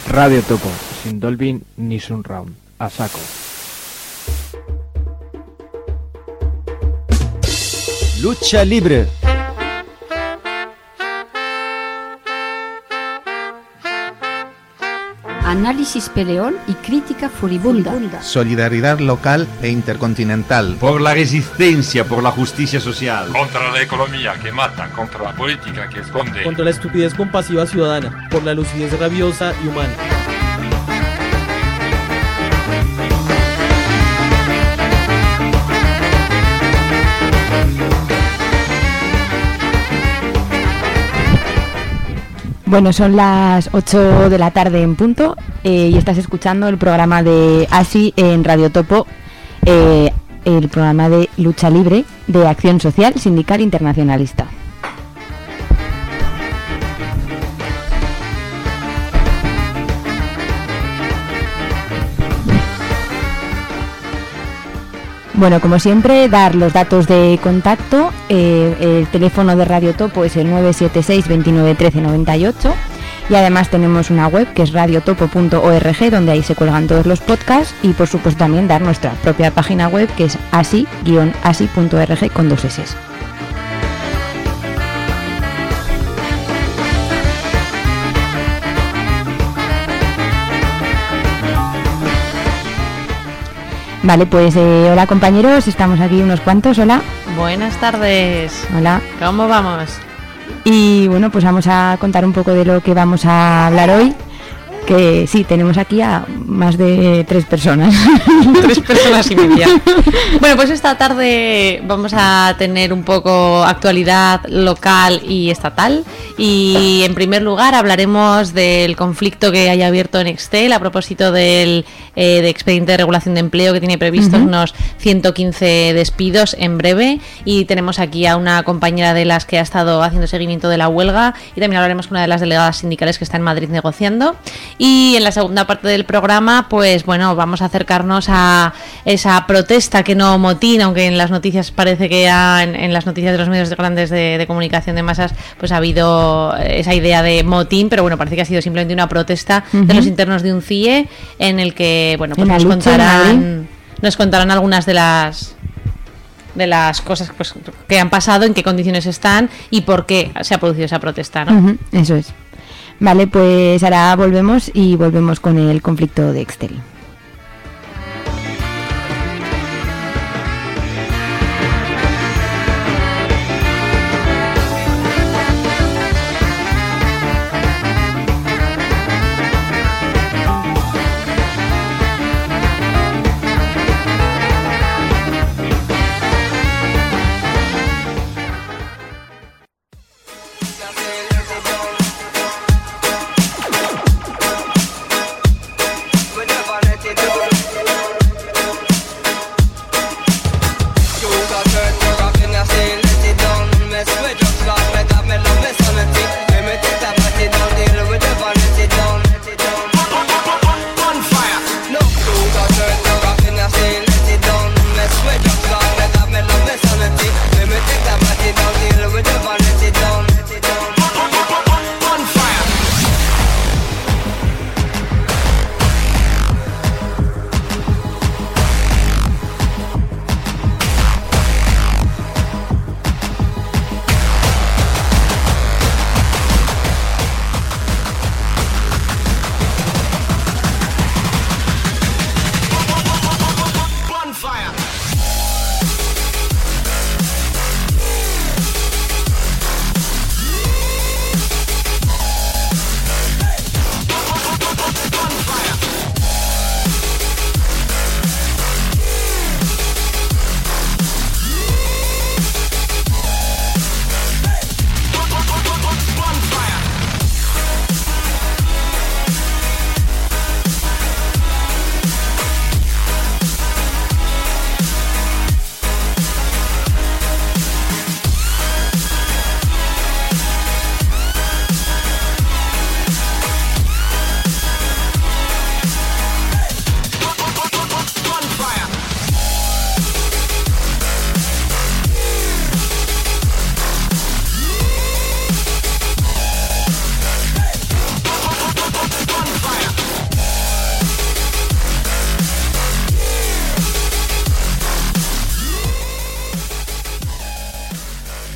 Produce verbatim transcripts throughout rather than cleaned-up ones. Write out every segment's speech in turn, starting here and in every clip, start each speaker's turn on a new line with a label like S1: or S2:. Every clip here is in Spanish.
S1: Radio Topo, sin Dolby ni Surround, a saco.
S2: Lucha libre.
S3: Análisis peleón y crítica furibunda.
S4: Solidaridad local e intercontinental.
S5: Por la resistencia, por la justicia social.
S6: Contra la economía que mata, contra la política que esconde.
S7: Contra la estupidez compasiva ciudadana, por la lucidez rabiosa y humana.
S8: Bueno, son las ocho de la tarde en punto eh, y estás escuchando el programa de ASI en Radio Topo, eh, el programa de lucha libre de acción social sindical internacionalista. Bueno, como siempre, dar los datos de contacto. Eh, el teléfono de Radio Topo es el nueve siete seis, veintinueve, trece, noventa y ocho y además tenemos una web que es radiotopo punto org, donde ahí se cuelgan todos los podcasts, y por supuesto también dar nuestra propia página web que es asi guion asi punto org con dos eses. Vale, pues eh, hola compañeros, estamos aquí unos cuantos, hola.
S9: Buenas tardes.
S8: Hola.
S9: ¿Cómo vamos?
S8: Y bueno, pues vamos a contar un poco de lo que vamos a hablar hoy, que sí, tenemos aquí a más de tres personas.
S9: Tres personas y media. Bueno, pues esta tarde vamos a tener un poco actualidad local y estatal. Y en primer lugar hablaremos del conflicto que haya abierto en Excel a propósito del eh, de expediente de regulación de empleo, que tiene previstos uh-huh. unos ciento quince despidos en breve. Y tenemos aquí a una compañera de las que ha estado haciendo seguimiento de la huelga, y también hablaremos con una de las delegadas sindicales que está en Madrid negociando. Y en la segunda parte del programa, pues bueno, vamos a acercarnos a esa protesta que no motín, aunque en las noticias parece que ya en, en las noticias de los medios grandes de, de comunicación de masas pues ha habido esa idea de motín, pero bueno, parece que ha sido simplemente una protesta uh-huh. de los internos de un C I E, en el que bueno, pues nos contarán nos contarán algunas de las de las cosas pues, que han pasado, en qué condiciones están y por qué se ha producido esa protesta, ¿no?
S8: Uh-huh, eso es. Vale, pues ahora volvemos y volvemos con el conflicto de Excel.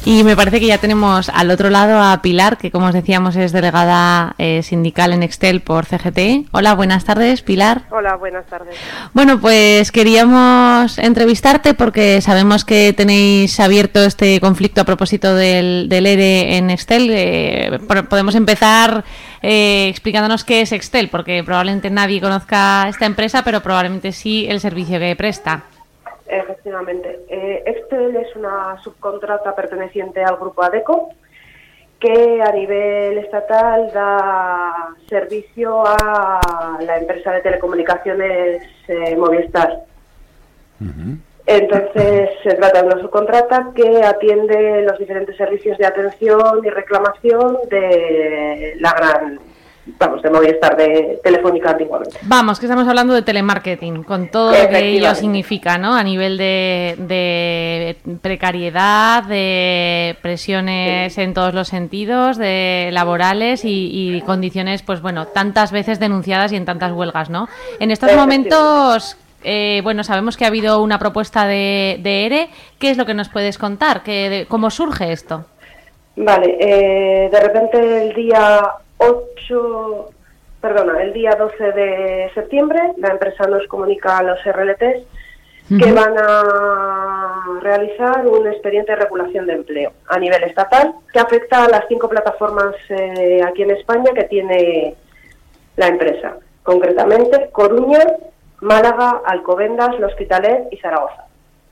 S9: Y me parece que ya tenemos al otro lado a Pilar, que como os decíamos es delegada eh, sindical en Extel por C G T. Hola, buenas tardes, Pilar.
S10: Hola, buenas tardes.
S9: Bueno, pues queríamos entrevistarte porque sabemos que tenéis abierto este conflicto a propósito del, del E R E en Extel. Eh, podemos empezar eh, explicándonos qué es Extel, porque probablemente nadie conozca esta empresa, pero probablemente sí el servicio que presta.
S10: Efectivamente. Eh, Extel es una subcontrata perteneciente al grupo ADECO que a nivel estatal da servicio a la empresa de telecomunicaciones eh, Movistar. Uh-huh. Entonces se trata de una subcontrata que atiende los diferentes servicios de atención y reclamación de la gran... Vamos, de Movistar, de Telefónica antiguamente.
S9: Vamos, que estamos hablando de telemarketing, con todo lo que ello significa, ¿no? A nivel de, de precariedad, de presiones sí. en todos los sentidos, de laborales y, y condiciones, pues bueno, tantas veces denunciadas y en tantas huelgas, ¿no? En estos momentos, eh, bueno, sabemos que ha habido una propuesta de, de E R E. ¿Qué es lo que nos puedes contar? ¿Qué, de, ¿Cómo surge esto? Vale,
S10: eh, de repente el día... ocho, perdona, el día doce de septiembre la empresa nos comunica a los R L Ts uh-huh. que van a realizar un expediente de regulación de empleo a nivel estatal que afecta a las cinco plataformas eh, aquí en España que tiene la empresa, concretamente Coruña, Málaga, Alcobendas, Los Hospitalet y Zaragoza.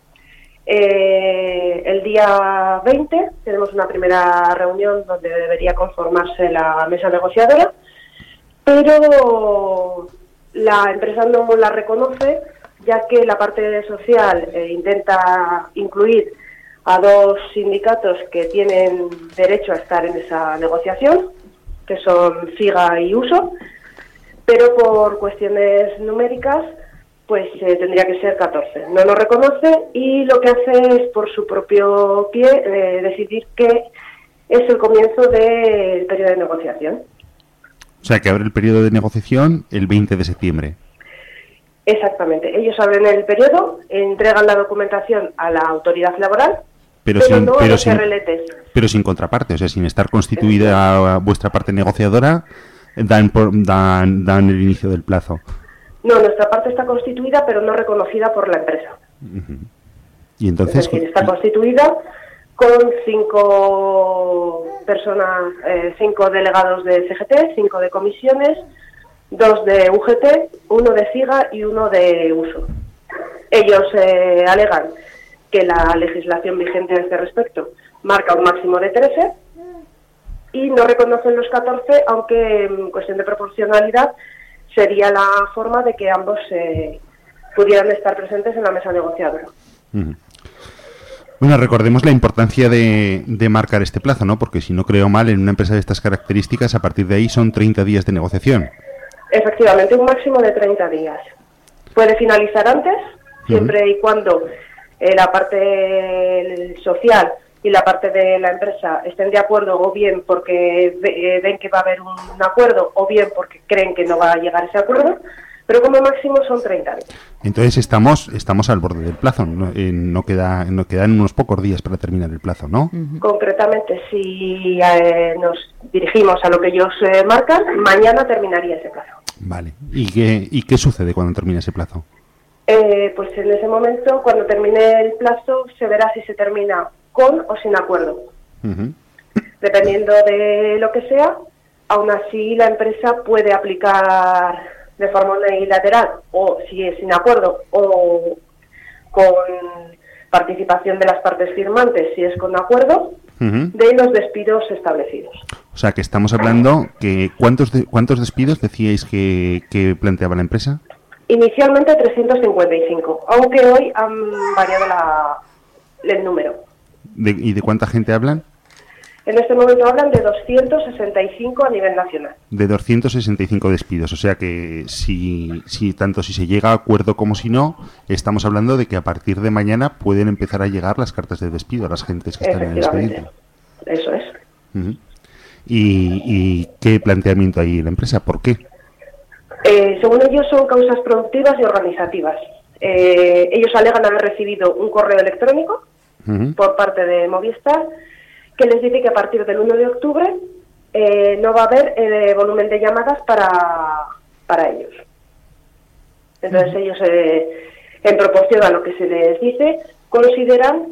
S10: Eh, el día veinte tenemos una primera reunión donde debería conformarse la mesa negociadora, pero la empresa no la reconoce, ya que la parte social eh, intenta incluir a dos sindicatos que tienen derecho a estar en esa negociación, que son SIGA y USO, pero por cuestiones numéricas pues eh, tendría que ser catorce. No lo reconoce y lo que hace es por su propio pie eh, decidir que es el comienzo del periodo de negociación.
S11: O sea, que abre el periodo de negociación el veinte de septiembre.
S10: Exactamente. Ellos abren el periodo, entregan la documentación a la autoridad laboral,
S11: pero,
S10: pero
S11: sin,
S10: no
S11: pero
S10: a los
S11: sin,
S10: R L Ts.
S11: Pero sin contraparte, o sea, sin estar constituida vuestra parte negociadora, dan, por, dan, dan el inicio del plazo.
S10: No, nuestra parte está constituida, pero no reconocida por la empresa.
S11: Uh-huh. Y entonces...
S10: Es decir, está constituida con cinco personas, eh, cinco delegados de C G T, cinco de comisiones, dos de U G T, uno de SIGA y uno de USO. Ellos eh, alegan que la legislación vigente a este respecto marca un máximo de trece y no reconocen los catorce, aunque en cuestión de proporcionalidad sería la forma de que ambos eh, pudieran estar presentes en la mesa negociadora.
S11: Uh-huh. Bueno, recordemos la importancia de, de marcar este plazo, ¿no? Porque si no creo mal, en una empresa de estas características, a partir de ahí son treinta días de negociación.
S10: Efectivamente, un máximo de treinta días. Puede finalizar antes, uh-huh. siempre y cuando eh, la parte social y la parte de la empresa estén de acuerdo, o bien porque ve, eh, ven que va a haber un, un acuerdo, o bien porque creen que no va a llegar ese acuerdo, pero como máximo son treinta días.
S11: Entonces estamos estamos al borde del plazo, no, eh, no queda no quedan unos pocos días para terminar el plazo, ¿no?
S10: Uh-huh. Concretamente, si eh, nos dirigimos a lo que ellos eh, marcan, mañana terminaría ese plazo.
S11: Vale. ¿Y qué, y qué sucede cuando termina ese plazo?
S10: Eh, pues en ese momento, cuando termine el plazo, se verá si se termina con o sin acuerdo. Uh-huh. Dependiendo de lo que sea, aún así la empresa puede aplicar de forma unilateral, o si es sin acuerdo, o con participación de las partes firmantes, si es con acuerdo, uh-huh. de los despidos establecidos.
S11: O sea, que estamos hablando que ¿cuántos de, cuántos despidos decíais que, que planteaba la empresa?
S10: Inicialmente trescientos cincuenta y cinco, aunque hoy han variado la, el número.
S11: ¿De, ¿Y de cuánta gente hablan?
S10: En este momento hablan de doscientos sesenta y cinco a nivel nacional.
S11: De doscientos sesenta y cinco despidos, o sea que si, si tanto si se llega a acuerdo como si no, estamos hablando de que a partir de mañana pueden empezar a llegar las cartas de despido a las gentes que están en el expediente.
S10: Eso es.
S11: Uh-huh. ¿Y, ¿Y qué planteamiento hay en la empresa? ¿Por qué?
S10: Eh, según ellos son causas productivas y organizativas. Eh, ellos alegan haber recibido un correo electrónico uh-huh. por parte de Movistar que les dice que a partir del uno de octubre eh, no va a haber eh, volumen de llamadas para, para ellos. Entonces ellos, eh, en proporción a lo que se les dice, consideran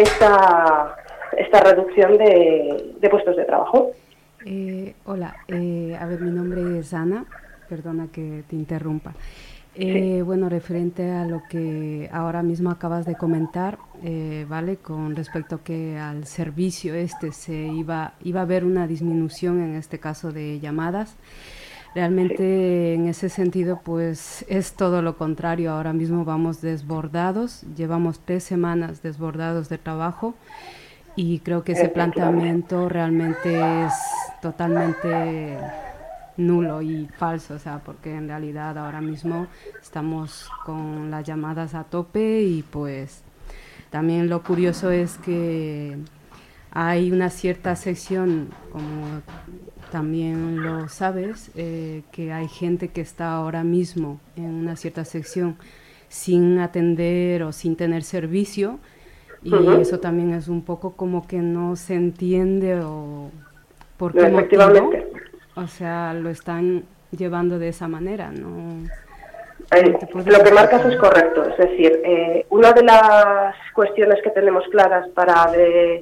S10: esta, esta reducción de, de puestos de trabajo.
S12: Eh, hola, eh, a ver, mi nombre es Ana, perdona que te interrumpa. Eh, sí. Bueno, referente a lo que ahora mismo acabas de comentar, eh, ¿vale? Con respecto que al servicio este se iba, iba a haber una disminución en este caso de llamadas. Realmente sí. En ese sentido pues es todo lo contrario, ahora mismo vamos desbordados, llevamos tres semanas desbordados de trabajo y creo que ese planteamiento realmente es totalmente nulo y falso, o sea, porque en realidad ahora mismo estamos con las llamadas a tope y pues también lo curioso es que hay una cierta sección, como también lo sabes, eh, que hay gente que está ahora mismo en una cierta sección sin atender o sin tener servicio y uh-huh. eso también es un poco como que no se entiende o por qué motivo, o sea, lo están llevando de esa manera, ¿no?
S10: Eh, lo que marcas es correcto, es decir, eh, una de las cuestiones que tenemos claras para, de,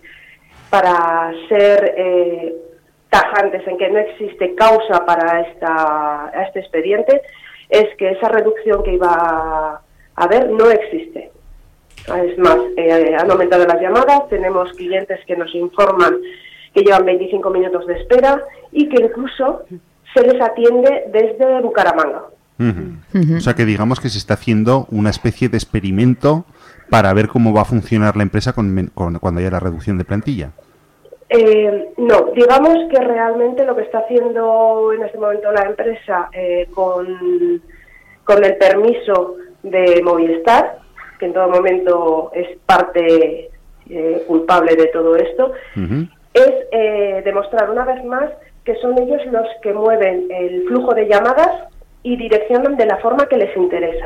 S10: para ser eh, tajantes en que no existe causa para esta, este expediente es que esa reducción que iba a haber no existe. Es más, eh, han aumentado las llamadas, tenemos clientes que nos informan que llevan veinticinco minutos de espera y que incluso se les atiende desde Bucaramanga.
S11: Uh-huh. Uh-huh. O sea que digamos que se está haciendo una especie de experimento para ver cómo va a funcionar la empresa con, con, cuando haya la reducción de plantilla.
S10: Eh, no, digamos que realmente lo que está haciendo en este momento la empresa eh, con, con el permiso de Movistar, que en todo momento es parte eh, culpable de todo esto, uh-huh. es eh, demostrar una vez más que son ellos los que mueven el flujo de llamadas y direccionan de la forma que les interesa.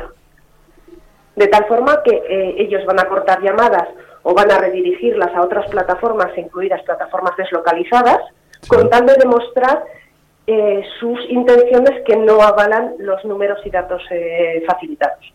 S10: De tal forma que eh, ellos van a cortar llamadas o van a redirigirlas a otras plataformas, incluidas plataformas deslocalizadas, sí. con tal de demostrar eh, sus intenciones que no avalan los números y datos eh, facilitados.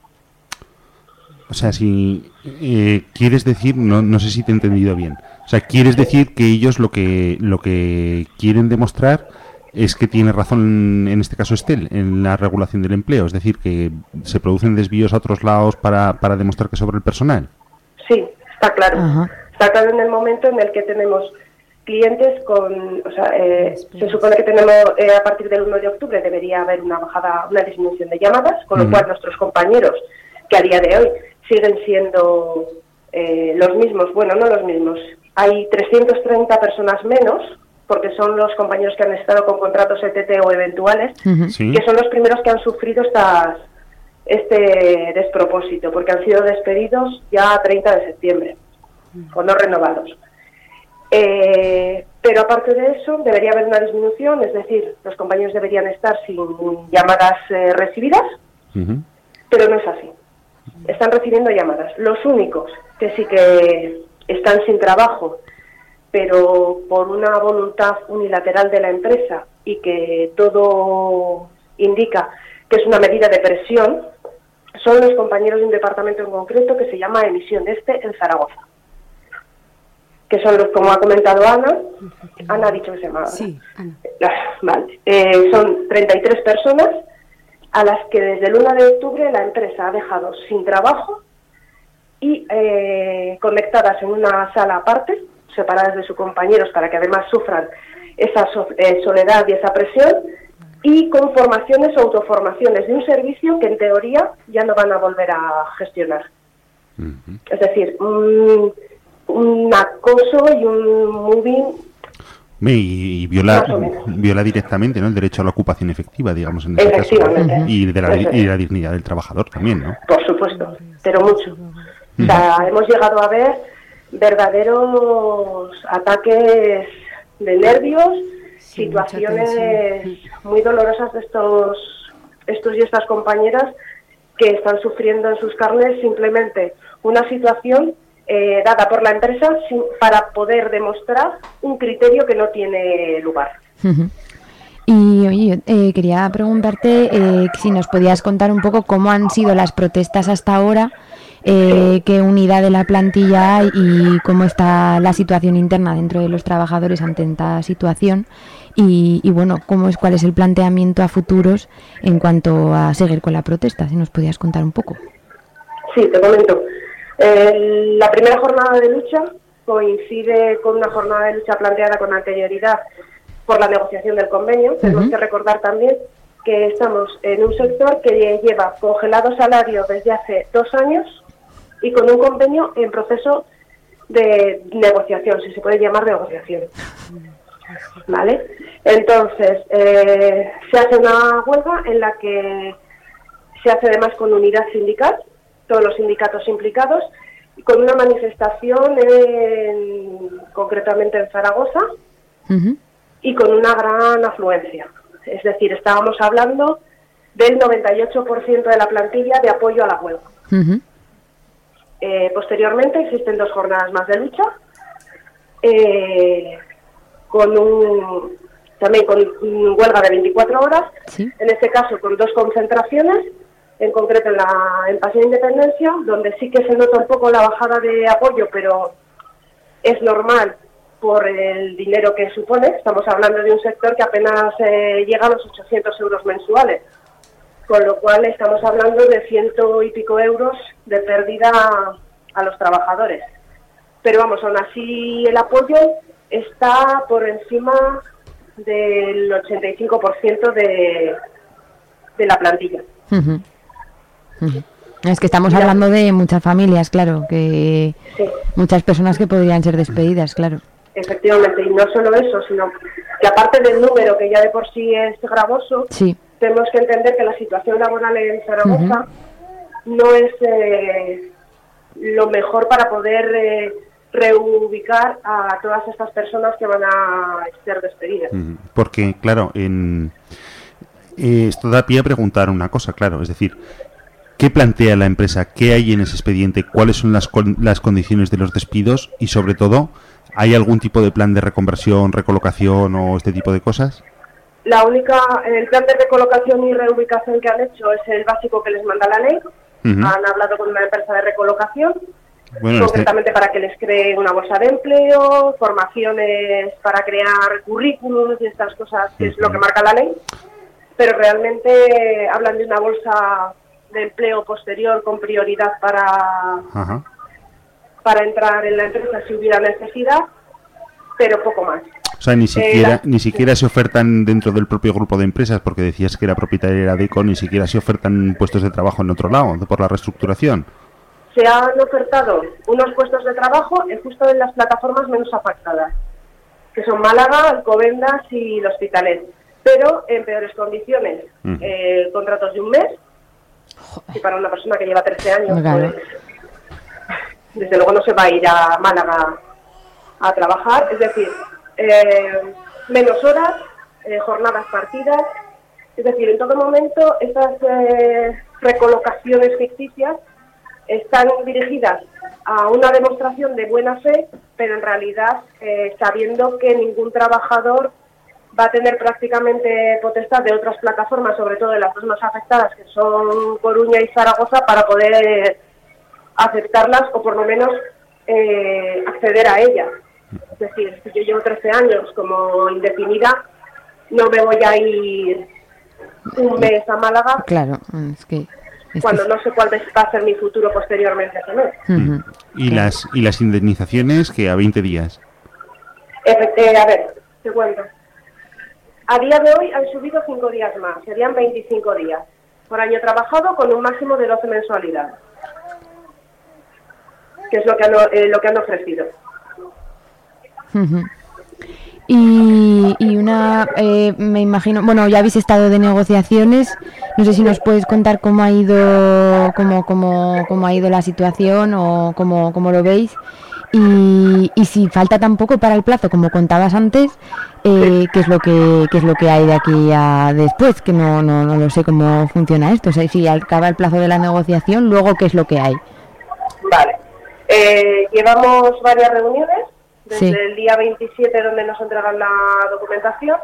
S11: O sea, si eh, quieres decir, no, no sé si te he entendido bien, o sea, quieres decir que ellos lo que lo que quieren demostrar es que tiene razón, en este caso Estel, en la regulación del empleo, es decir, que se producen desvíos a otros lados para, para demostrar que sobre el personal.
S10: Sí, está claro. Ajá. Está claro en el momento en el que tenemos clientes con, o sea, eh, se supone que tenemos eh, a partir del uno de octubre debería haber una bajada, una disminución de llamadas, con lo uh-huh. cual nuestros compañeros, que a día de hoy siguen siendo eh, los mismos, bueno, no los mismos, hay trescientas treinta personas menos, porque son los compañeros que han estado con contratos E T T o eventuales, uh-huh. sí. que son los primeros que han sufrido estas, este despropósito, porque han sido despedidos ya a treinta de septiembre, uh-huh. o no renovados. Eh, pero aparte de eso, debería haber una disminución, es decir, los compañeros deberían estar sin llamadas eh, recibidas, uh-huh. pero no es así. Están recibiendo llamadas. Los únicos que sí que están sin trabajo, pero por una voluntad unilateral de la empresa y que todo indica que es una medida de presión, son los compañeros de un departamento en concreto que se llama Emisión Este en Zaragoza. Que son los, como ha comentado Ana, Ana ha dicho que se llama.
S12: Sí, Ana.
S10: Vale. Eh, son treinta y tres personas a las que desde el uno de octubre la empresa ha dejado sin trabajo y eh, conectadas en una sala aparte, separadas de sus compañeros para que además sufran esa so eh, soledad y esa presión, y con formaciones o autoformaciones de un servicio que en teoría ya no van a volver a gestionar. Uh-huh. Es decir, un, un acoso y un moving...
S11: Y, y viola, viola directamente, ¿no?, el derecho a la ocupación efectiva, digamos, en este caso, ¿no? y, de la, y la dignidad del trabajador también, ¿no?
S10: Por supuesto, pero mucho. Uh-huh. O sea, hemos llegado a ver verdaderos ataques de nervios, sí, situaciones muy dolorosas de estos, estos y estas compañeras que están sufriendo en sus carnes simplemente una situación eh, dada por la empresa sin, para poder demostrar un criterio que no tiene lugar.
S8: Uh-huh. Y oye, eh, quería preguntarte eh, si nos podías contar un poco cómo han sido las protestas hasta ahora, eh, qué unidad de la plantilla hay y cómo está la situación interna dentro de los trabajadores ante esta situación y, y bueno, cómo es, cuál es el planteamiento a futuros en cuanto a seguir con la protesta, si nos podías contar un poco.
S10: Sí, te comento. Eh, la primera jornada de lucha coincide con una jornada de lucha planteada con anterioridad por la negociación del convenio. Uh-huh. Tenemos que recordar también que estamos en un sector que lleva congelado salario desde hace dos años y con un convenio en proceso de negociación, si se puede llamar negociación. ¿Vale? Entonces, eh, se hace una huelga en la que se hace además con unidad sindical, todos los sindicatos implicados, y con una manifestación en, concretamente en Zaragoza, uh-huh. y con una gran afluencia. Es decir, estábamos hablando del noventa y ocho por ciento de la plantilla de apoyo a la huelga. Uh-huh. Eh, posteriormente existen dos jornadas más de lucha, eh, con un, también con un huelga de veinticuatro horas, ¿sí? En este caso con dos concentraciones, en concreto en, la, en Paseo de Independencia, donde sí que se nota un poco la bajada de apoyo, pero es normal por el dinero que supone. Estamos hablando de un sector que apenas eh, llega a los ochocientos euros mensuales, con lo cual estamos hablando de ciento y pico euros de pérdida a, a los trabajadores. Pero vamos, aún así el apoyo está por encima del ochenta y cinco por ciento de, de la plantilla.
S8: Uh-huh. Uh-huh. Es que estamos hablando de muchas familias, claro, que sí. Muchas personas que podrían ser despedidas, claro.
S10: Efectivamente, y no solo eso, sino que aparte del número, que ya de por sí es gravoso,
S8: sí.
S10: Tenemos que entender que la situación laboral en Zaragoza uh-huh. no es eh, lo mejor para poder eh, reubicar a todas estas personas que van a ser despedidas.
S11: Uh-huh. Porque, claro, en eh, esto da pie a preguntar una cosa, claro, es decir, ¿qué plantea la empresa? ¿Qué hay en ese expediente? ¿Cuáles son las, con, las condiciones de los despidos? Y sobre todo, ¿hay algún tipo de plan de reconversión, recolocación o este tipo de cosas?
S10: La única, el plan de recolocación y reubicación que han hecho es el básico que les manda la ley. Uh-huh. Han hablado con una empresa de recolocación, bueno, concretamente este... para que les cree una bolsa de empleo, formaciones para crear currículums y estas cosas, que uh-huh. es lo que marca la ley. Pero realmente hablan de una bolsa de empleo posterior con prioridad para, uh-huh. para entrar en la empresa si hubiera necesidad, pero poco más.
S11: O sea, ni siquiera,
S10: eh, la,
S11: ni siquiera
S10: sí.
S11: se ofertan dentro del propio grupo de empresas, porque decías que era propietaria de Adecco, ni siquiera se ofertan puestos de trabajo en otro lado, por la reestructuración.
S10: Se han ofertado unos puestos de trabajo en justo en las plataformas menos afectadas, que son Málaga, Alcobendas y el Hospitalet, pero en peores condiciones. Uh-huh. Eh, contratos de un mes, y para una persona que lleva trece años,
S8: claro.
S10: pues, desde luego no se va a ir a Málaga a trabajar, es decir, eh, menos horas, eh, jornadas partidas, es decir, en todo momento estas eh, recolocaciones ficticias están dirigidas a una demostración de buena fe, pero en realidad eh, sabiendo que ningún trabajador va a tener prácticamente potestad de otras plataformas, sobre todo de las dos más afectadas, que son Coruña y Zaragoza, para poder aceptarlas o por lo menos eh, acceder a ellas. Es decir, si yo llevo trece años como indefinida, no me voy a ir un mes a Málaga.
S8: Claro, es que... Es
S10: cuando
S8: que...
S10: no sé cuál va a ser mi futuro posteriormente a ese mes.
S11: Uh-huh. ¿Y, claro. las, ¿Y las indemnizaciones que a veinte días?
S10: Eh, a ver, te cuento. A día de hoy han subido cinco días más, serían veinticinco días por año trabajado con un máximo de doce mensualidades, que es lo que han, eh, lo que han ofrecido.
S8: Uh-huh. Y, y una, eh, me imagino, bueno, ya habéis estado de negociaciones, no sé si nos puedes contar cómo ha ido, cómo, cómo, cómo ha ido la situación o cómo, cómo lo veis. Y, y si falta tan poco para el plazo, como contabas antes, eh, ¿qué es lo que qué es lo que hay de aquí a después? Que no, no, no lo sé cómo funciona esto. O sea, si acaba el plazo de la negociación, luego ¿qué es lo que hay?
S10: Vale. Eh, llevamos varias reuniones, desde
S8: Sí.
S10: el día veintisiete, donde nos entregan la documentación,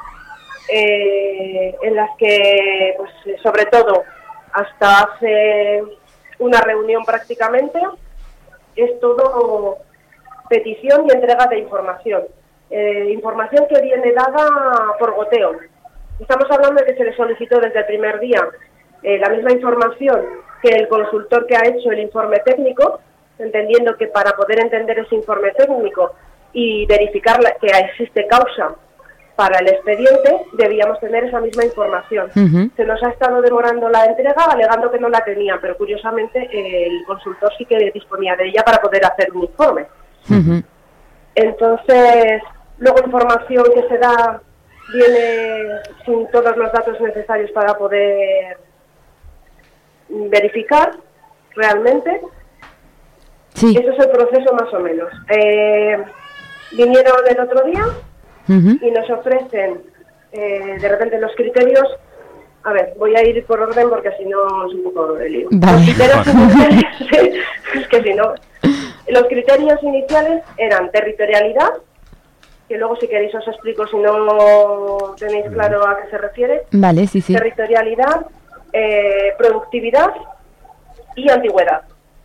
S10: eh, en las que, pues, sobre todo, hasta hace una reunión prácticamente, es todo petición y entrega de información. Eh, información que viene dada por goteo. Estamos hablando de que se le solicitó desde el primer día eh, la misma información que el consultor que ha hecho el informe técnico, entendiendo que para poder entender ese informe técnico y verificar la, que existe causa para el expediente, debíamos tener esa misma información.
S8: Ujú.
S10: Se nos ha estado demorando la entrega, alegando que no la tenían, pero curiosamente eh, el consultor sí que disponía de ella para poder hacer un informe.
S8: Ujú.
S10: Entonces, luego información que se da viene sin todos los datos necesarios para poder verificar realmente.
S8: Sí.
S10: Eso es el proceso más o menos. Eh, vinieron el otro día
S8: Ujú.
S10: y nos ofrecen eh, de repente los criterios. A ver, voy a ir por orden porque si no es un poco de lío.
S8: Vale.
S10: Los criterios iniciales, es que si no, los criterios iniciales eran territorialidad, que luego si queréis os explico si no tenéis claro a qué se refiere.
S8: Vale, sí, sí.
S10: Territorialidad, eh, productividad y antigüedad.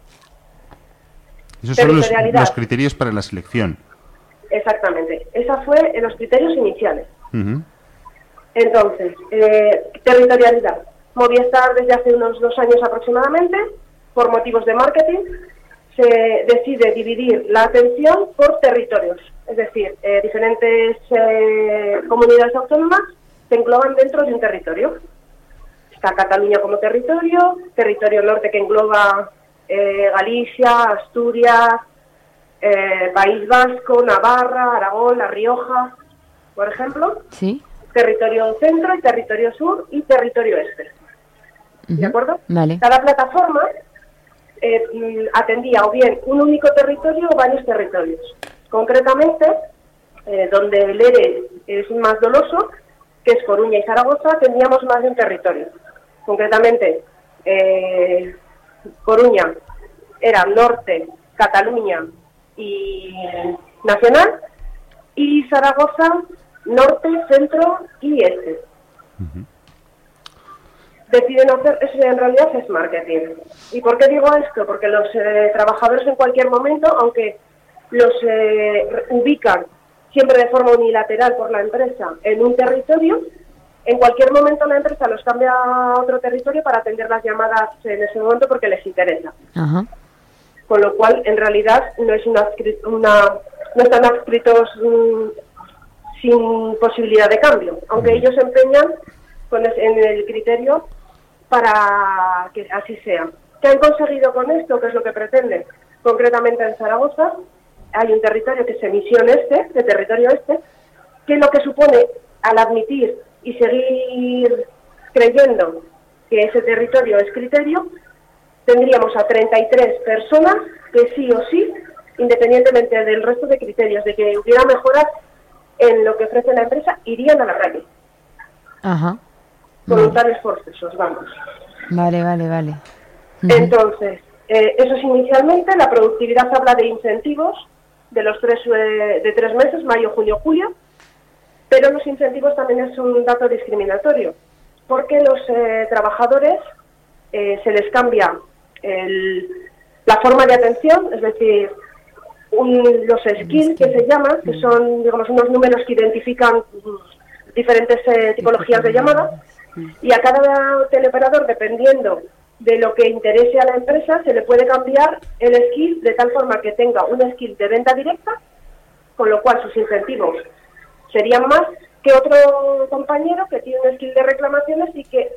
S11: Esos son los,
S10: Territorialidad.
S11: los criterios para la selección.
S10: Exactamente. Esa fue en los criterios iniciales.
S11: Ujú.
S10: Entonces, eh, territorialidad. Movistar desde hace unos dos años aproximadamente, por motivos de marketing, se decide dividir la atención por territorios. Es decir, eh, diferentes eh, comunidades autónomas se engloban dentro de un territorio. Está Cataluña como territorio, territorio norte que engloba eh, Galicia, Asturias, eh, País Vasco, Navarra, Aragón, La Rioja, por ejemplo.
S8: Sí.
S10: Territorio centro y territorio sur y territorio este. ¿De
S8: Ujú.
S10: acuerdo?
S8: Vale.
S10: Cada plataforma eh, mm, atendía o bien un único territorio o varios territorios. Concretamente, eh, donde el E R E es más doloso, que es Coruña y Zaragoza, teníamos más de un territorio. Concretamente, eh, Coruña era norte, Cataluña y nacional, y Zaragoza norte, centro y este.
S11: Ujú.
S10: Deciden hacer, eso en realidad es marketing. ¿Y por qué digo esto? Porque los eh, trabajadores en cualquier momento, aunque los eh, ubican siempre de forma unilateral por la empresa en un territorio, en cualquier momento la empresa los cambia a otro territorio para atender las llamadas en ese momento porque les interesa.
S8: Ajá.
S10: Con lo cual, en realidad, no es una, una no están adscritos mmm, sin posibilidad de cambio, aunque ellos se empeñan con es, en el criterio para que así sea. ¿Qué han conseguido con esto? ¿Qué es lo que pretenden? Concretamente en Zaragoza hay un territorio que es emisión este, de territorio este, que lo que supone al admitir y seguir creyendo que ese territorio es criterio, tendríamos a treinta y tres personas que sí o sí, independientemente del resto de criterios, de que hubiera mejoras en lo que ofrece la empresa, irían a la calle.
S8: Ajá.
S10: Voluntarios forzosos, vamos.
S8: Vale, vale, vale. Ujú.
S10: Entonces, eh, eso es inicialmente. La productividad habla de incentivos de los tres, eh, de tres meses, mayo, junio, julio, pero los incentivos también es un dato discriminatorio, porque los eh, trabajadores eh, se les cambia el, la forma de atención, es decir, un, los skills que se llaman, que son, digamos, unos números que identifican diferentes eh, tipologías de llamadas, y a cada teleoperador, dependiendo de lo que interese a la empresa, se le puede cambiar el skill de tal forma que tenga un skill de venta directa, con lo cual sus incentivos serían más que otro compañero que tiene un skill de reclamaciones y que,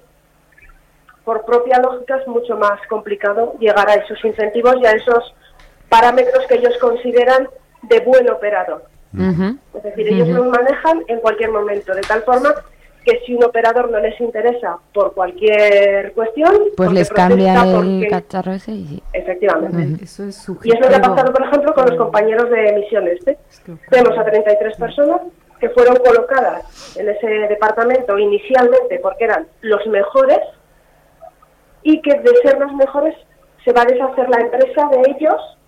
S10: por propia lógica, es mucho más complicado llegar a esos incentivos y a esos parámetros que ellos consideran de buen operador.
S8: Ujú.
S10: Es decir, ellos los manejan en cualquier momento, de tal forma que si un operador no les interesa por cualquier cuestión,
S8: Pues les
S10: protesta,
S8: cambian el
S10: porque-
S8: cacharro ese y sí.
S10: Efectivamente.
S8: Ujú.
S12: Eso es
S10: Y
S12: subjetivo.
S10: es lo que ha pasado, por ejemplo, con los compañeros de emisión este. Tenemos a treinta y tres personas que fueron colocadas en ese departamento inicialmente porque eran los mejores y que de ser los mejores se va a deshacer la empresa de ellos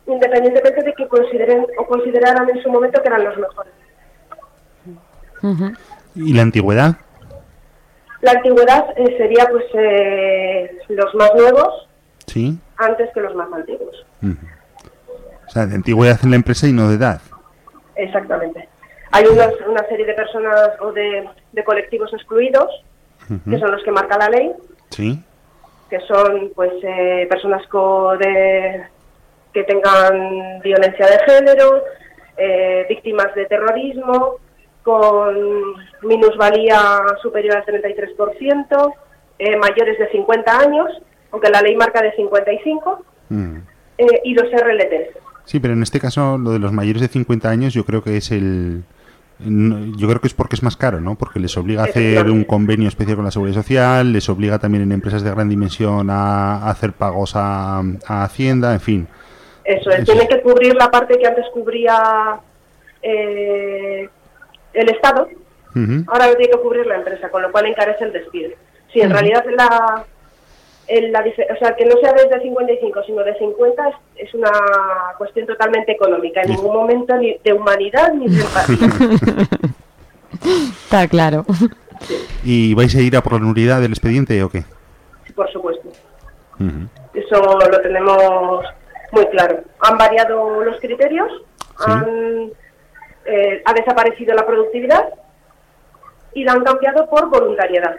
S10: independientemente de que consideren o consideraran en su momento que eran los mejores.
S11: Uh-huh. ¿Y la antigüedad?
S10: La antigüedad eh, sería pues eh, los más nuevos,
S11: sí,
S10: antes que los más antiguos.
S11: Uh-huh. O sea, de antigüedad en la empresa y no de edad.
S10: Exactamente. Hay unas, una serie de personas o de, de colectivos excluidos, uh-huh, que son los que marca la ley,
S11: sí,
S10: que son pues eh, personas co de, que tengan violencia de género, eh, víctimas de terrorismo, con minusvalía superior al treinta y tres por ciento, eh, mayores de cincuenta años, aunque la ley marca de cincuenta y cinco, mm. eh, y los R L Ts.
S11: Sí, pero en este caso lo de los mayores de cincuenta años yo creo que es el... Yo creo que es porque es más caro, ¿no? Porque les obliga a hacer un convenio especial con la Seguridad Social, les obliga también en empresas de gran dimensión a, a hacer pagos a, a Hacienda, en fin.
S10: Eso es, Eso. Tiene que cubrir la parte que antes cubría eh, el Estado, uh-huh, ahora lo tiene que cubrir la empresa, con lo cual encarece el despido. Si en uh-huh. realidad la, en la, o sea, que no sea desde cincuenta y cinco, sino de cincuenta, es, es una cuestión totalmente económica, en sí. ningún momento ni de humanidad ni de empatía.
S8: Está claro.
S10: Sí.
S11: ¿Y vais a ir a por la nulidad del expediente o qué?
S10: Por supuesto. Uh-huh. Eso lo tenemos muy claro. Han variado los criterios, sí. han, eh, ha desaparecido la productividad y la han cambiado por voluntariedad.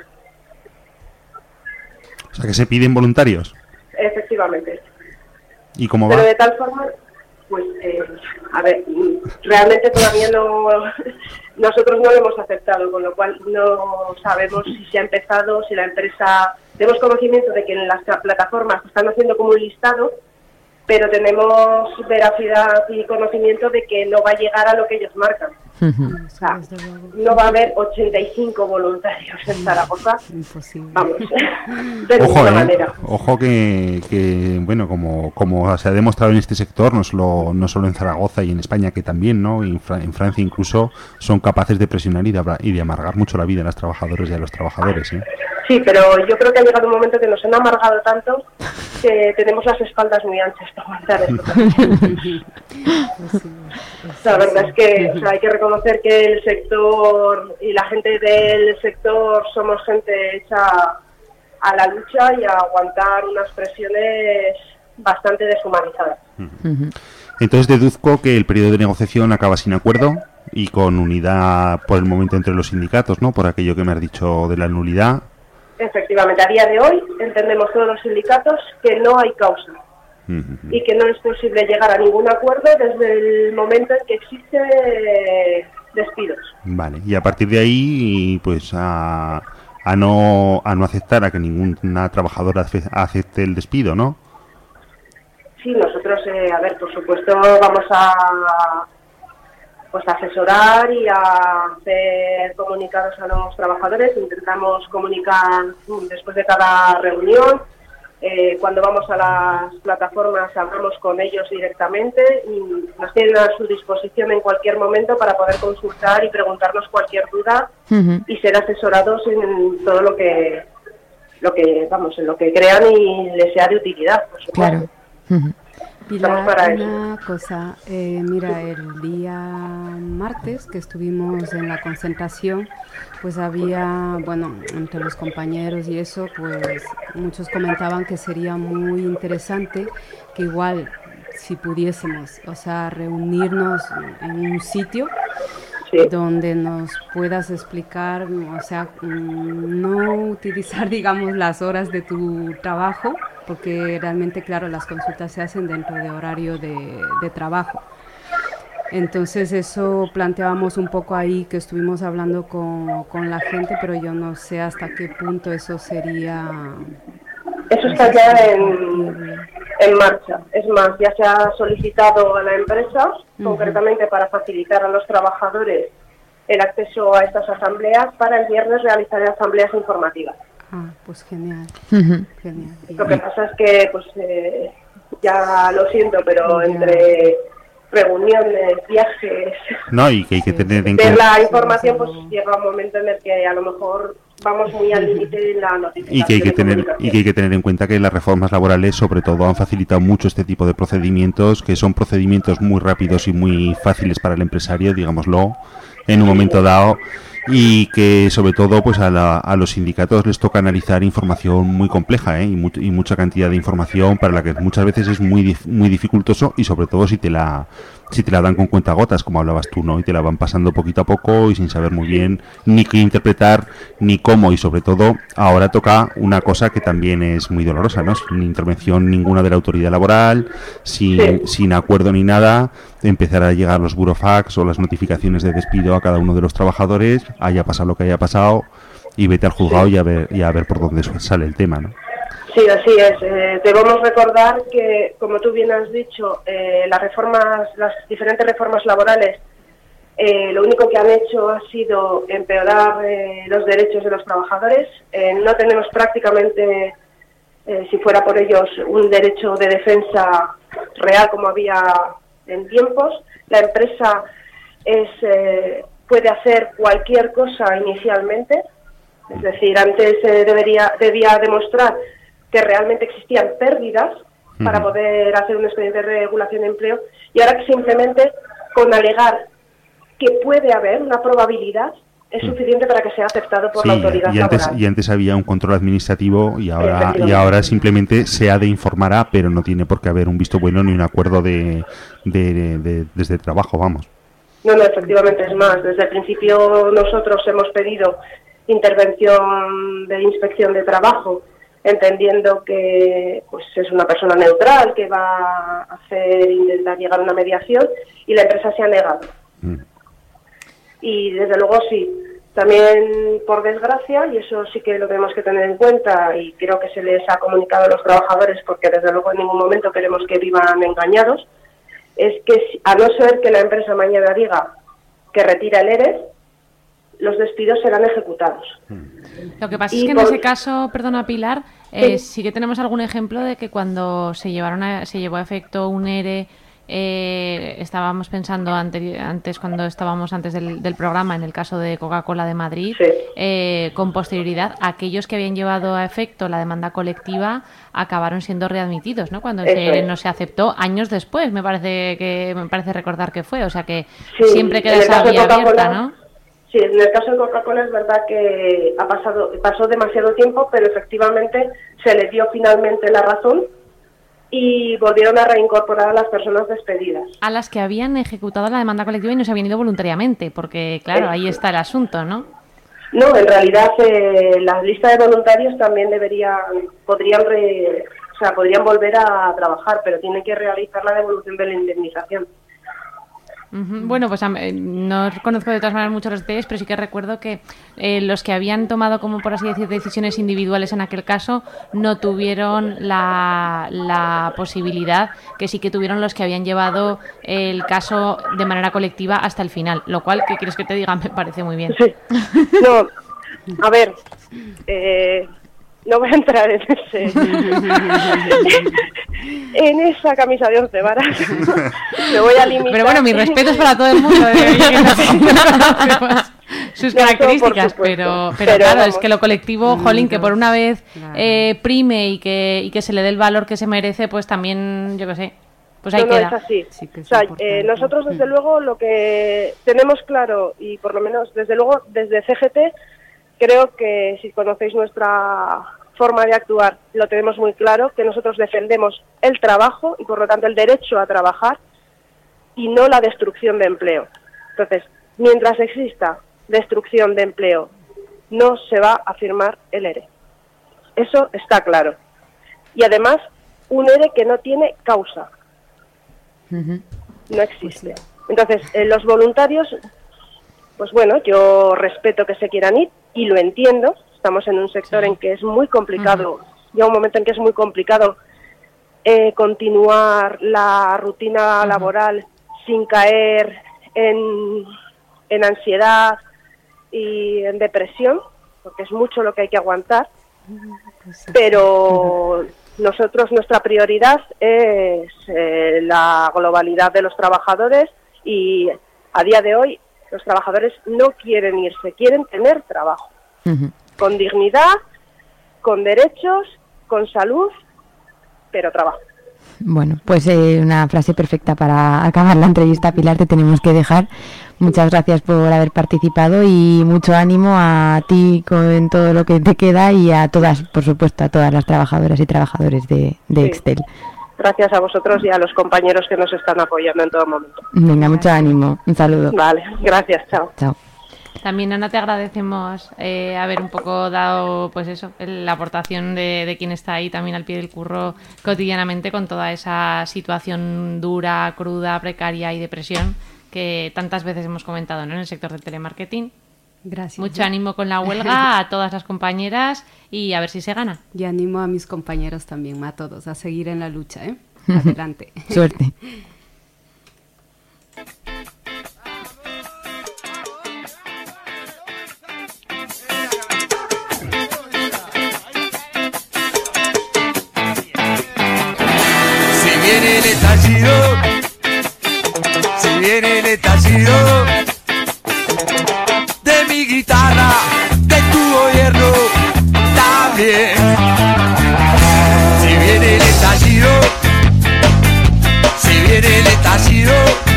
S11: O sea, que se piden voluntarios.
S10: Efectivamente.
S11: ¿Y cómo va?
S10: Pero de tal forma, pues, eh, a ver, realmente todavía no, nosotros no lo hemos aceptado, con lo cual no sabemos si se ha empezado, si la empresa, tenemos conocimiento de que en las plataformas están haciendo como un listado, pero tenemos veracidad y conocimiento de que no va a llegar a lo que ellos marcan. Uh-huh. O sea, no va a haber ochenta y cinco voluntarios en Zaragoza.
S12: Imposible.
S10: Vamos, de
S11: Ojo,
S10: ninguna
S11: eh,
S10: manera.
S11: Ojo que, que, bueno, como, como se ha demostrado en este sector, no solo, no solo en Zaragoza y en España, que también, ¿no? En, Fra- en Francia incluso son capaces de presionar y de, y de amargar mucho la vida a las trabajadoras y a los trabajadores, ¿eh?
S10: Sí, pero yo creo que ha llegado un momento que nos han amargado tanto que tenemos las espaldas muy anchas para aguantar esto. La verdad es que, o sea, hay que reconocer que el sector y la gente del sector somos gente hecha a la lucha y a aguantar unas presiones bastante deshumanizadas.
S11: Entonces deduzco que el periodo de negociación acaba sin acuerdo y con unidad por el momento entre los sindicatos, ¿no? Por aquello que me has dicho de la nulidad.
S10: Efectivamente, a día de hoy entendemos todos los sindicatos que no hay causa uh-huh. y que no es posible llegar a ningún acuerdo desde el momento en que existe eh, despidos.
S11: Vale, y a partir de ahí, pues a, a no a no aceptar a que ninguna trabajadora acepte el despido, ¿no?
S10: Sí, nosotros, eh, a ver, por supuesto, vamos a pues a asesorar y a hacer comunicados a los trabajadores. Intentamos comunicar después de cada reunión. Eh, cuando vamos a las plataformas hablamos con ellos directamente y nos tienen a su disposición en cualquier momento para poder consultar y preguntarnos cualquier duda uh-huh. y ser asesorados en todo lo que lo que vamos en lo que crean y les sea de utilidad, por supuesto.
S8: Claro. Uh-huh.
S12: Pilar, para una eso. cosa, eh, mira, el día martes que estuvimos en la concentración, pues había, bueno, entre los compañeros y eso, pues muchos comentaban que sería muy interesante que igual, si pudiésemos, o sea, reunirnos en un sitio sí. donde nos puedas explicar, o sea, no utilizar, digamos, las horas de tu trabajo, porque realmente, claro, las consultas se hacen dentro de horario de, de trabajo. Entonces eso planteábamos un poco ahí, que estuvimos hablando con, con la gente, pero yo no sé hasta qué punto eso sería...
S10: Eso está ya en, en marcha. Es más, ya se ha solicitado a la empresa, uh-huh. concretamente para facilitar a los trabajadores el acceso a estas asambleas, para el viernes realizar asambleas informativas.
S12: Ah, pues genial.
S8: Uh-huh.
S12: genial.
S10: Lo que pasa es que, pues, eh, ya lo siento, pero ya. entre reuniones, viajes...
S11: No, y que hay que tener en
S10: cuenta...
S11: cuenta...
S10: la información, pues llega un momento en el que a lo mejor vamos muy al límite en la notificación.
S11: Y que hay que tener y que hay que tener en cuenta que las reformas laborales, sobre todo, han facilitado mucho este tipo de procedimientos, que son procedimientos muy rápidos y muy fáciles para el empresario, digámoslo, en un momento dado, y que sobre todo pues a, la, a los sindicatos les toca analizar información muy compleja, ¿eh? y, mu y mucha cantidad de información para la que muchas veces es muy dif muy dificultoso, y sobre todo si te la si te la dan con cuentagotas, como hablabas tú, ¿no? Y te la van pasando poquito a poco y sin saber muy bien ni qué interpretar ni cómo, y sobre todo ahora toca una cosa que también es muy dolorosa, ¿no? Sin intervención ninguna de la autoridad laboral, sin, sí. sin acuerdo ni nada, empezar a llegar los burofax o las notificaciones de despido a cada uno de los trabajadores, haya pasado lo que haya pasado, y vete al juzgado sí. y, a ver, y a ver por dónde sale el tema, ¿no?
S10: Sí, así es. Eh, debemos recordar que, como tú bien has dicho, eh, las reformas, las diferentes reformas laborales, eh, lo único que han hecho ha sido empeorar eh, los derechos de los trabajadores. Eh, no tenemos prácticamente, eh, si fuera por ellos, un derecho de defensa real como había en tiempos. La empresa es, eh, puede hacer cualquier cosa inicialmente, es decir, antes eh, debería, debía demostrar que realmente existían pérdidas uh-huh. para poder hacer un expediente de regulación de empleo, y ahora que simplemente con alegar que puede haber una probabilidad es suficiente para que sea aceptado por
S11: sí,
S10: la autoridad
S11: y antes,
S10: laboral.
S11: Y antes había un control administrativo y ahora y ahora simplemente se ha de informar a, pero no tiene por qué haber un visto bueno ni un acuerdo de, de, de, de desde el trabajo, vamos.
S10: No, no, efectivamente es más. Desde el principio nosotros hemos pedido intervención de inspección de trabajo, entendiendo que pues es una persona neutral que va a hacer intentar llegar a una mediación, y la empresa se ha negado. Mm. Y desde luego sí, también por desgracia, y eso sí que lo tenemos que tener en cuenta, y creo que se les ha comunicado a los trabajadores, porque desde luego en ningún momento queremos que vivan engañados, es que a no ser que la empresa mañana diga que retira el ERE, los despidos serán ejecutados.
S9: Lo que pasa
S10: y
S9: es que
S10: por...
S9: en ese caso, perdona Pilar, eh,
S10: sí.
S9: sí que tenemos algún ejemplo de que cuando se llevaron a, se llevó a efecto un ERE, eh, estábamos pensando ante, antes cuando estábamos antes del, del programa en el caso de Coca-Cola de Madrid, sí. eh, con posterioridad aquellos que habían llevado a efecto la demanda colectiva acabaron siendo readmitidos, ¿no? Cuando el ERE es. no se aceptó años después, me parece que me parece recordar que fue, o sea que sí, siempre queda esa vía abierta, ¿no?
S10: Sí, en el caso de Coca-Cola es verdad que ha pasado pasó demasiado tiempo, pero efectivamente se le dio finalmente la razón y volvieron a reincorporar a las personas despedidas.
S9: A las que habían ejecutado la demanda colectiva y no se habían ido voluntariamente, porque claro, ahí está el asunto, ¿no?
S10: No, en realidad eh, la lista de voluntarios también deberían, podrían, re, o sea, podrían volver a trabajar, pero tienen que realizar la devolución de la indemnización.
S9: Uh-huh. Bueno, pues no conozco de todas maneras muchos los detalles, pero sí que recuerdo que eh, los que habían tomado, como por así decir, decisiones individuales en aquel caso, no tuvieron la, la posibilidad que sí que tuvieron los que habían llevado el caso de manera colectiva hasta el final, lo cual, ¿qué quieres que te diga? Me parece muy bien.
S10: Sí. No, a ver, eh, no voy a entrar en ese en esa camisa de once varas. Me voy a limitar.
S9: Pero bueno, mis respetos para todo el mundo. Sus características, pero, pero, pero claro, vamos. Es que lo colectivo, mm, jolín, que por una vez claro. eh, prime y que, y que se le dé el valor que se merece, pues también, yo qué sé, pues ahí
S10: no, no,
S9: queda.
S10: Es así. Sí, o sea, eh, nosotros desde luego lo que tenemos claro, y por lo menos desde luego desde C G T, creo que si conocéis nuestra forma de actuar, lo tenemos muy claro, que nosotros defendemos el trabajo y por lo tanto el derecho a trabajar y no la destrucción de empleo. Entonces, mientras exista destrucción de empleo, no se va a firmar el ERE. Eso está claro. Y además, un ERE que no tiene causa. Uh-huh. No existe. Entonces, eh, los voluntarios, pues bueno, yo respeto que se quieran ir y lo entiendo. Estamos en un sector sí. en que es muy complicado, uh-huh. llega un momento en que es muy complicado eh, continuar la rutina uh-huh. laboral sin caer en, en ansiedad y en depresión, porque es mucho lo que hay que aguantar, pero nosotros, nuestra prioridad es eh, la globalidad de los trabajadores y a día de hoy los trabajadores no quieren irse, quieren tener trabajo.
S8: Uh-huh.
S10: con dignidad, con derechos, con salud, pero trabajo.
S8: Bueno, pues eh, una frase perfecta para acabar la entrevista, Pilar, te tenemos que dejar. Muchas gracias por haber participado y mucho ánimo a ti con todo lo que te queda y a todas, por supuesto, a todas las trabajadoras y trabajadores de, de sí. Excel.
S10: Gracias a vosotros y a los compañeros que nos están apoyando en todo momento.
S8: Venga, mucho ánimo. Un saludo.
S10: Vale, gracias. Chao.
S8: Chao.
S9: También, Ana, te agradecemos eh, haber un poco dado, pues eso, la aportación de, de quien está ahí también al pie del curro cotidianamente con toda esa situación dura, cruda, precaria y de presión que tantas veces hemos comentado, ¿no?, en el sector del telemarketing.
S12: Gracias.
S9: Mucho ánimo con la huelga a todas las compañeras y a ver si se gana.
S12: Y animo a mis compañeros también, a todos, a seguir en la lucha, ¿eh? Adelante.
S8: Suerte.
S13: viene el estallido, si viene el estallido de mi guitarra, de tu gobierno también. Si viene el estallido, si viene el estallido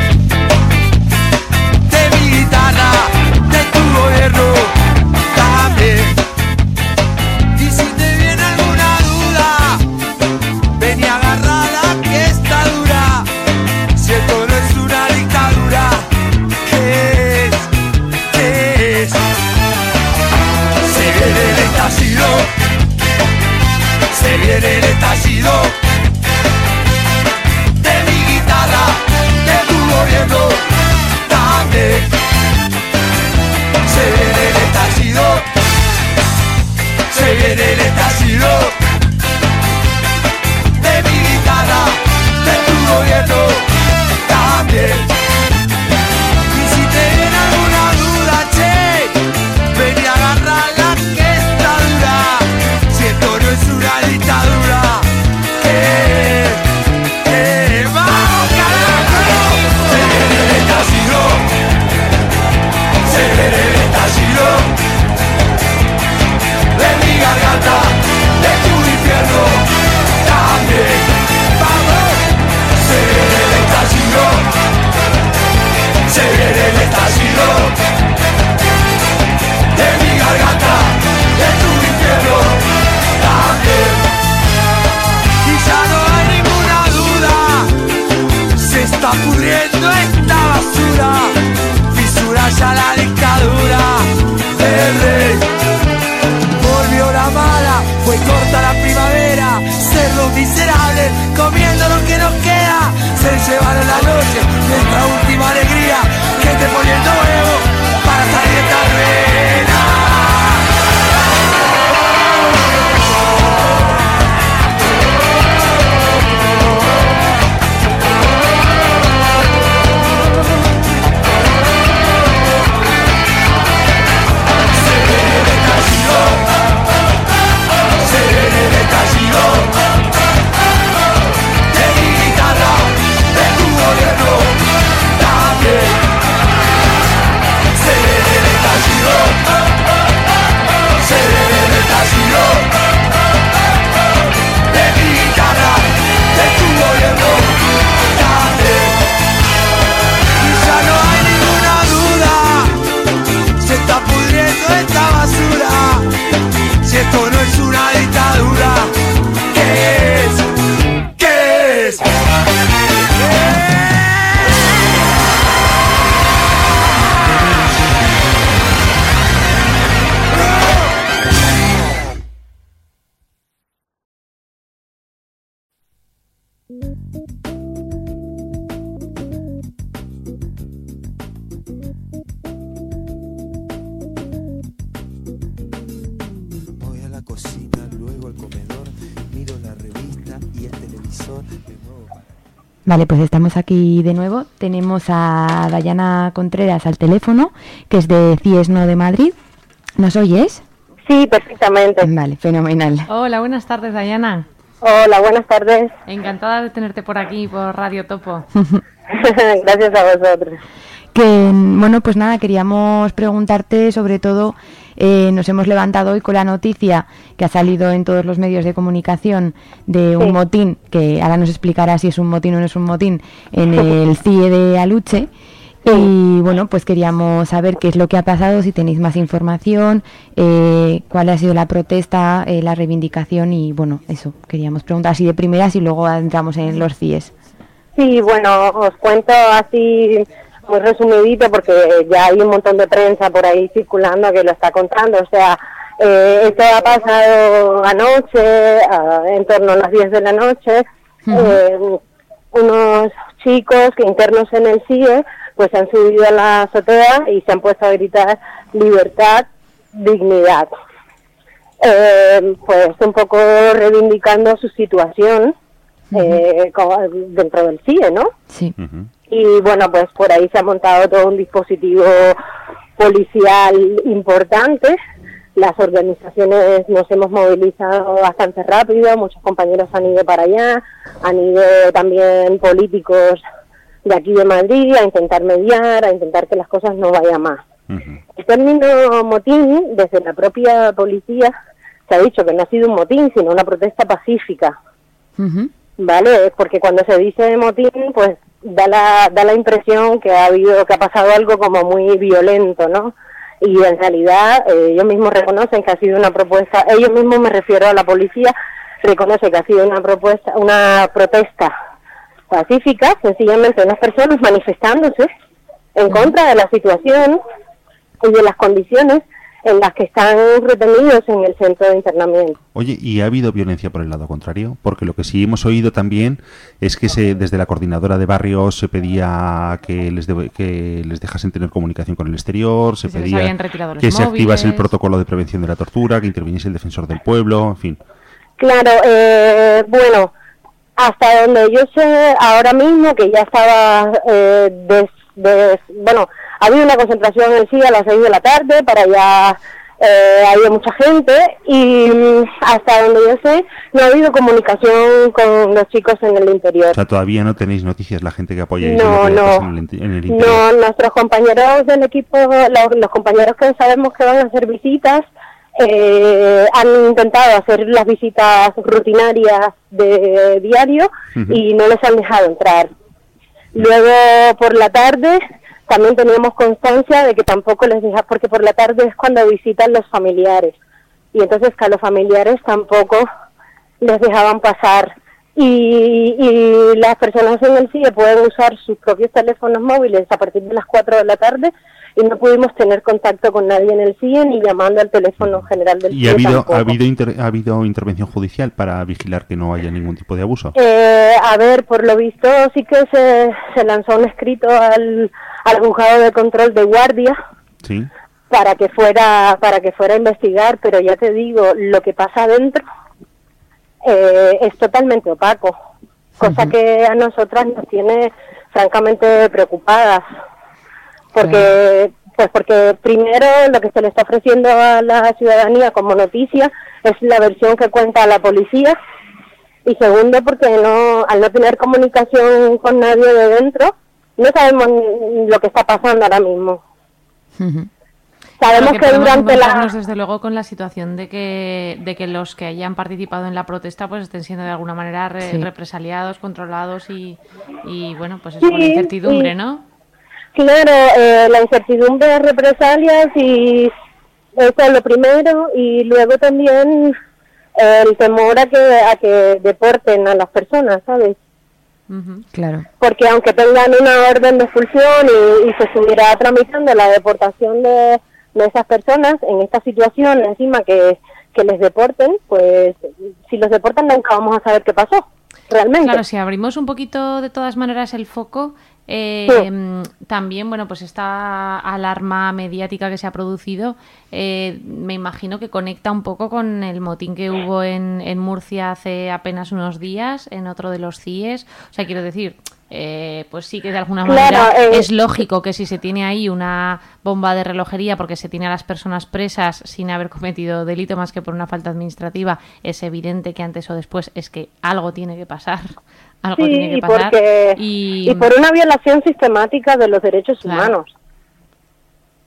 S13: de mi guitarra, de tu gobierno también. Y si te viene alguna duda, ven y agárrala que está dura. Si esto no es una dictadura, ¿qué es? ¿Qué es? Se viene el estallido, se viene el estallido de mi guitarra, de tu gobierno también. Se viene el estallido, se viene el estallido de mi guitarra, de tu gobierno también. Y si te viene alguna duda, che, ven y agarrala que está dura. Si esto no es una dictadura, eh, eh, vamos carajo. Se viene el estallido, se viene el estallido de mi garganta, de tu infierno también. Vamos, se viene el estallido, se viene el estallido de mi garganta, de tu infierno también. Y ya no hay ninguna duda, se está pudriendo esta basura, fisura ya la dictadura del rey. Volvió la mala, fue corta la primavera, cerdos miserables, comiendo lo que nos queda. Se llevaron la noche, nuestra última alegría, gente poniendo huevo para salir de esta arena. De mi guitarra, de tu gobierno también. Se viene el estallido, se viene el estallido de mi guitarra, de tu gobierno también. Y ya no hay ninguna duda, se está pudriendo esta basura. Si esto no es una dictadura, ¿qué es? ¿Qué es?
S14: Voy a la cocina, luego al comedor, miro la revista y el televisor de nuevo para...
S8: Vale, pues estamos aquí de nuevo. Tenemos a Dayana Contreras al teléfono, que es de CIESNO de Madrid. ¿Nos oyes?
S10: Sí, perfectamente.
S8: Vale, fenomenal.
S9: Hola, buenas tardes, Dayana.
S10: Hola, buenas tardes.
S9: Encantada de tenerte por aquí, por Radio Topo.
S10: Gracias a vosotros.
S8: Que, bueno, pues nada, queríamos preguntarte sobre todo eh, nos hemos levantado hoy con la noticia que ha salido en todos los medios de comunicación de un
S10: Sí.
S8: motín, que ahora nos explicará si es un motín o no es un motín, en el C I E de Aluche. Y bueno, pues queríamos saber qué es lo que ha pasado, si tenéis más información, eh, cuál ha sido la protesta, eh, la reivindicación y bueno, eso, queríamos preguntar así de primeras y luego entramos en los C I Es.
S10: Sí, bueno, os cuento así muy resumidito porque ya hay un montón de prensa por ahí circulando que lo está contando. O sea, eh, esto ha pasado anoche, uh, en torno a las diez de la noche. Uh-huh. eh, unos chicos que internos en el C I E pues se han subido a la azotea y se han puesto a gritar libertad, dignidad. Eh, pues un poco reivindicando su situación eh, como dentro del C I E, ¿no?
S8: Sí.
S11: Uh-huh.
S10: Y bueno, pues por ahí se ha montado todo un dispositivo policial importante. Las organizaciones nos hemos movilizado bastante rápido, muchos compañeros han ido para allá, han ido también políticos de aquí de Madrid a intentar mediar, a intentar que las cosas no vayan más. Uh-huh. El término motín, desde la propia policía, se ha dicho que no ha sido un motín, sino una protesta pacífica.
S8: Uh-huh.
S10: ¿Vale? Porque cuando se dice motín, pues da la, da la impresión que ha habido, que ha pasado algo como muy violento, ¿no? Y en realidad eh, ellos mismos reconocen que ha sido una propuesta, ellos mismos, me refiero a la policía, reconoce que ha sido una propuesta, una protesta pacífica, sencillamente unas personas manifestándose en contra de la situación y de las condiciones en las que están retenidos en el centro de internamiento.
S11: Oye, ¿y ha habido violencia por el lado contrario? Porque lo que sí hemos oído también es que se, desde la coordinadora de barrios se pedía que les de, que les dejasen tener comunicación con el exterior, se
S9: que
S11: pedía
S9: se que
S11: móviles. Se activase el protocolo de prevención de la tortura, que interviniese el defensor del pueblo, en fin.
S10: Claro, eh, bueno, hasta donde yo sé ahora mismo que ya estaba eh, des, des, bueno, ha habido una concentración en el C I E a las seis de la tarde, para allá eh, había mucha gente y hasta donde yo sé no ha habido comunicación con los chicos en el interior.
S11: O sea, todavía no tenéis noticias, la gente que apoya
S10: no, no,
S11: en el, en el interior.
S10: No, nuestros compañeros del equipo, los, los compañeros que sabemos que van a hacer visitas, Eh, han intentado hacer las visitas rutinarias de diario uh-huh. y no les han dejado entrar. Luego por la tarde también teníamos constancia de que tampoco les deja, porque por la tarde es cuando visitan los familiares y entonces que a los familiares tampoco les dejaban pasar y, y las personas en el C I E pueden usar sus propios teléfonos móviles a partir de las cuatro de la tarde y no pudimos tener contacto con nadie en el C I E ni llamando al teléfono general del
S11: ¿Y
S10: C I E.
S11: ha habido,
S10: tampoco.
S11: ha habido inter, ha habido intervención judicial para vigilar que no haya ningún tipo de abuso?
S10: Eh, a ver, por lo visto sí que se, se lanzó un escrito al, al juzgado de control de guardia
S11: sí.
S10: para que fuera para que fuera a investigar, pero ya te digo, lo que pasa adentro eh, es totalmente opaco, cosa uh-huh. que a nosotras nos tiene francamente preocupadas. Porque pues porque primero lo que se le está ofreciendo a la ciudadanía como noticia es la versión que cuenta la policía y segundo porque no al no tener comunicación con nadie de dentro no sabemos lo que está pasando ahora mismo.
S9: Uh-huh.
S10: Sabemos
S9: que,
S10: que durante la
S9: desde luego con la situación de que de que los que hayan participado en la protesta pues estén siendo de alguna manera re- sí. represaliados, controlados y, y bueno pues es sí, una incertidumbre, sí. ¿no?
S10: Claro, eh, la incertidumbre de represalias y eso es lo primero y luego también eh, el temor a que a que deporten a las personas, ¿sabes?
S8: Uh-huh. Claro.
S10: Porque aunque tengan una orden de expulsión y, y se estuviera tramitando la deportación de, de esas personas en esta situación, encima que, que les deporten, pues si los deportan nunca vamos a saber qué pasó, realmente.
S9: Claro, si abrimos un poquito de todas maneras el foco... Eh, sí. También, bueno, pues esta alarma mediática que se ha producido, eh, me imagino que conecta un poco con el motín que hubo en, en Murcia hace apenas unos días, en otro de los C I Es. O sea, quiero decir, eh, pues sí que de alguna manera
S10: claro, eh,
S9: es lógico que si se tiene ahí una bomba de relojería porque se tiene a las personas presas sin haber cometido delito más que por una falta administrativa, es evidente que antes o después es que algo tiene que pasar. Algo
S10: sí,
S9: tiene que
S10: y,
S9: pasar.
S10: Porque,
S9: y...
S10: y por una violación sistemática de los derechos
S9: claro.
S10: humanos.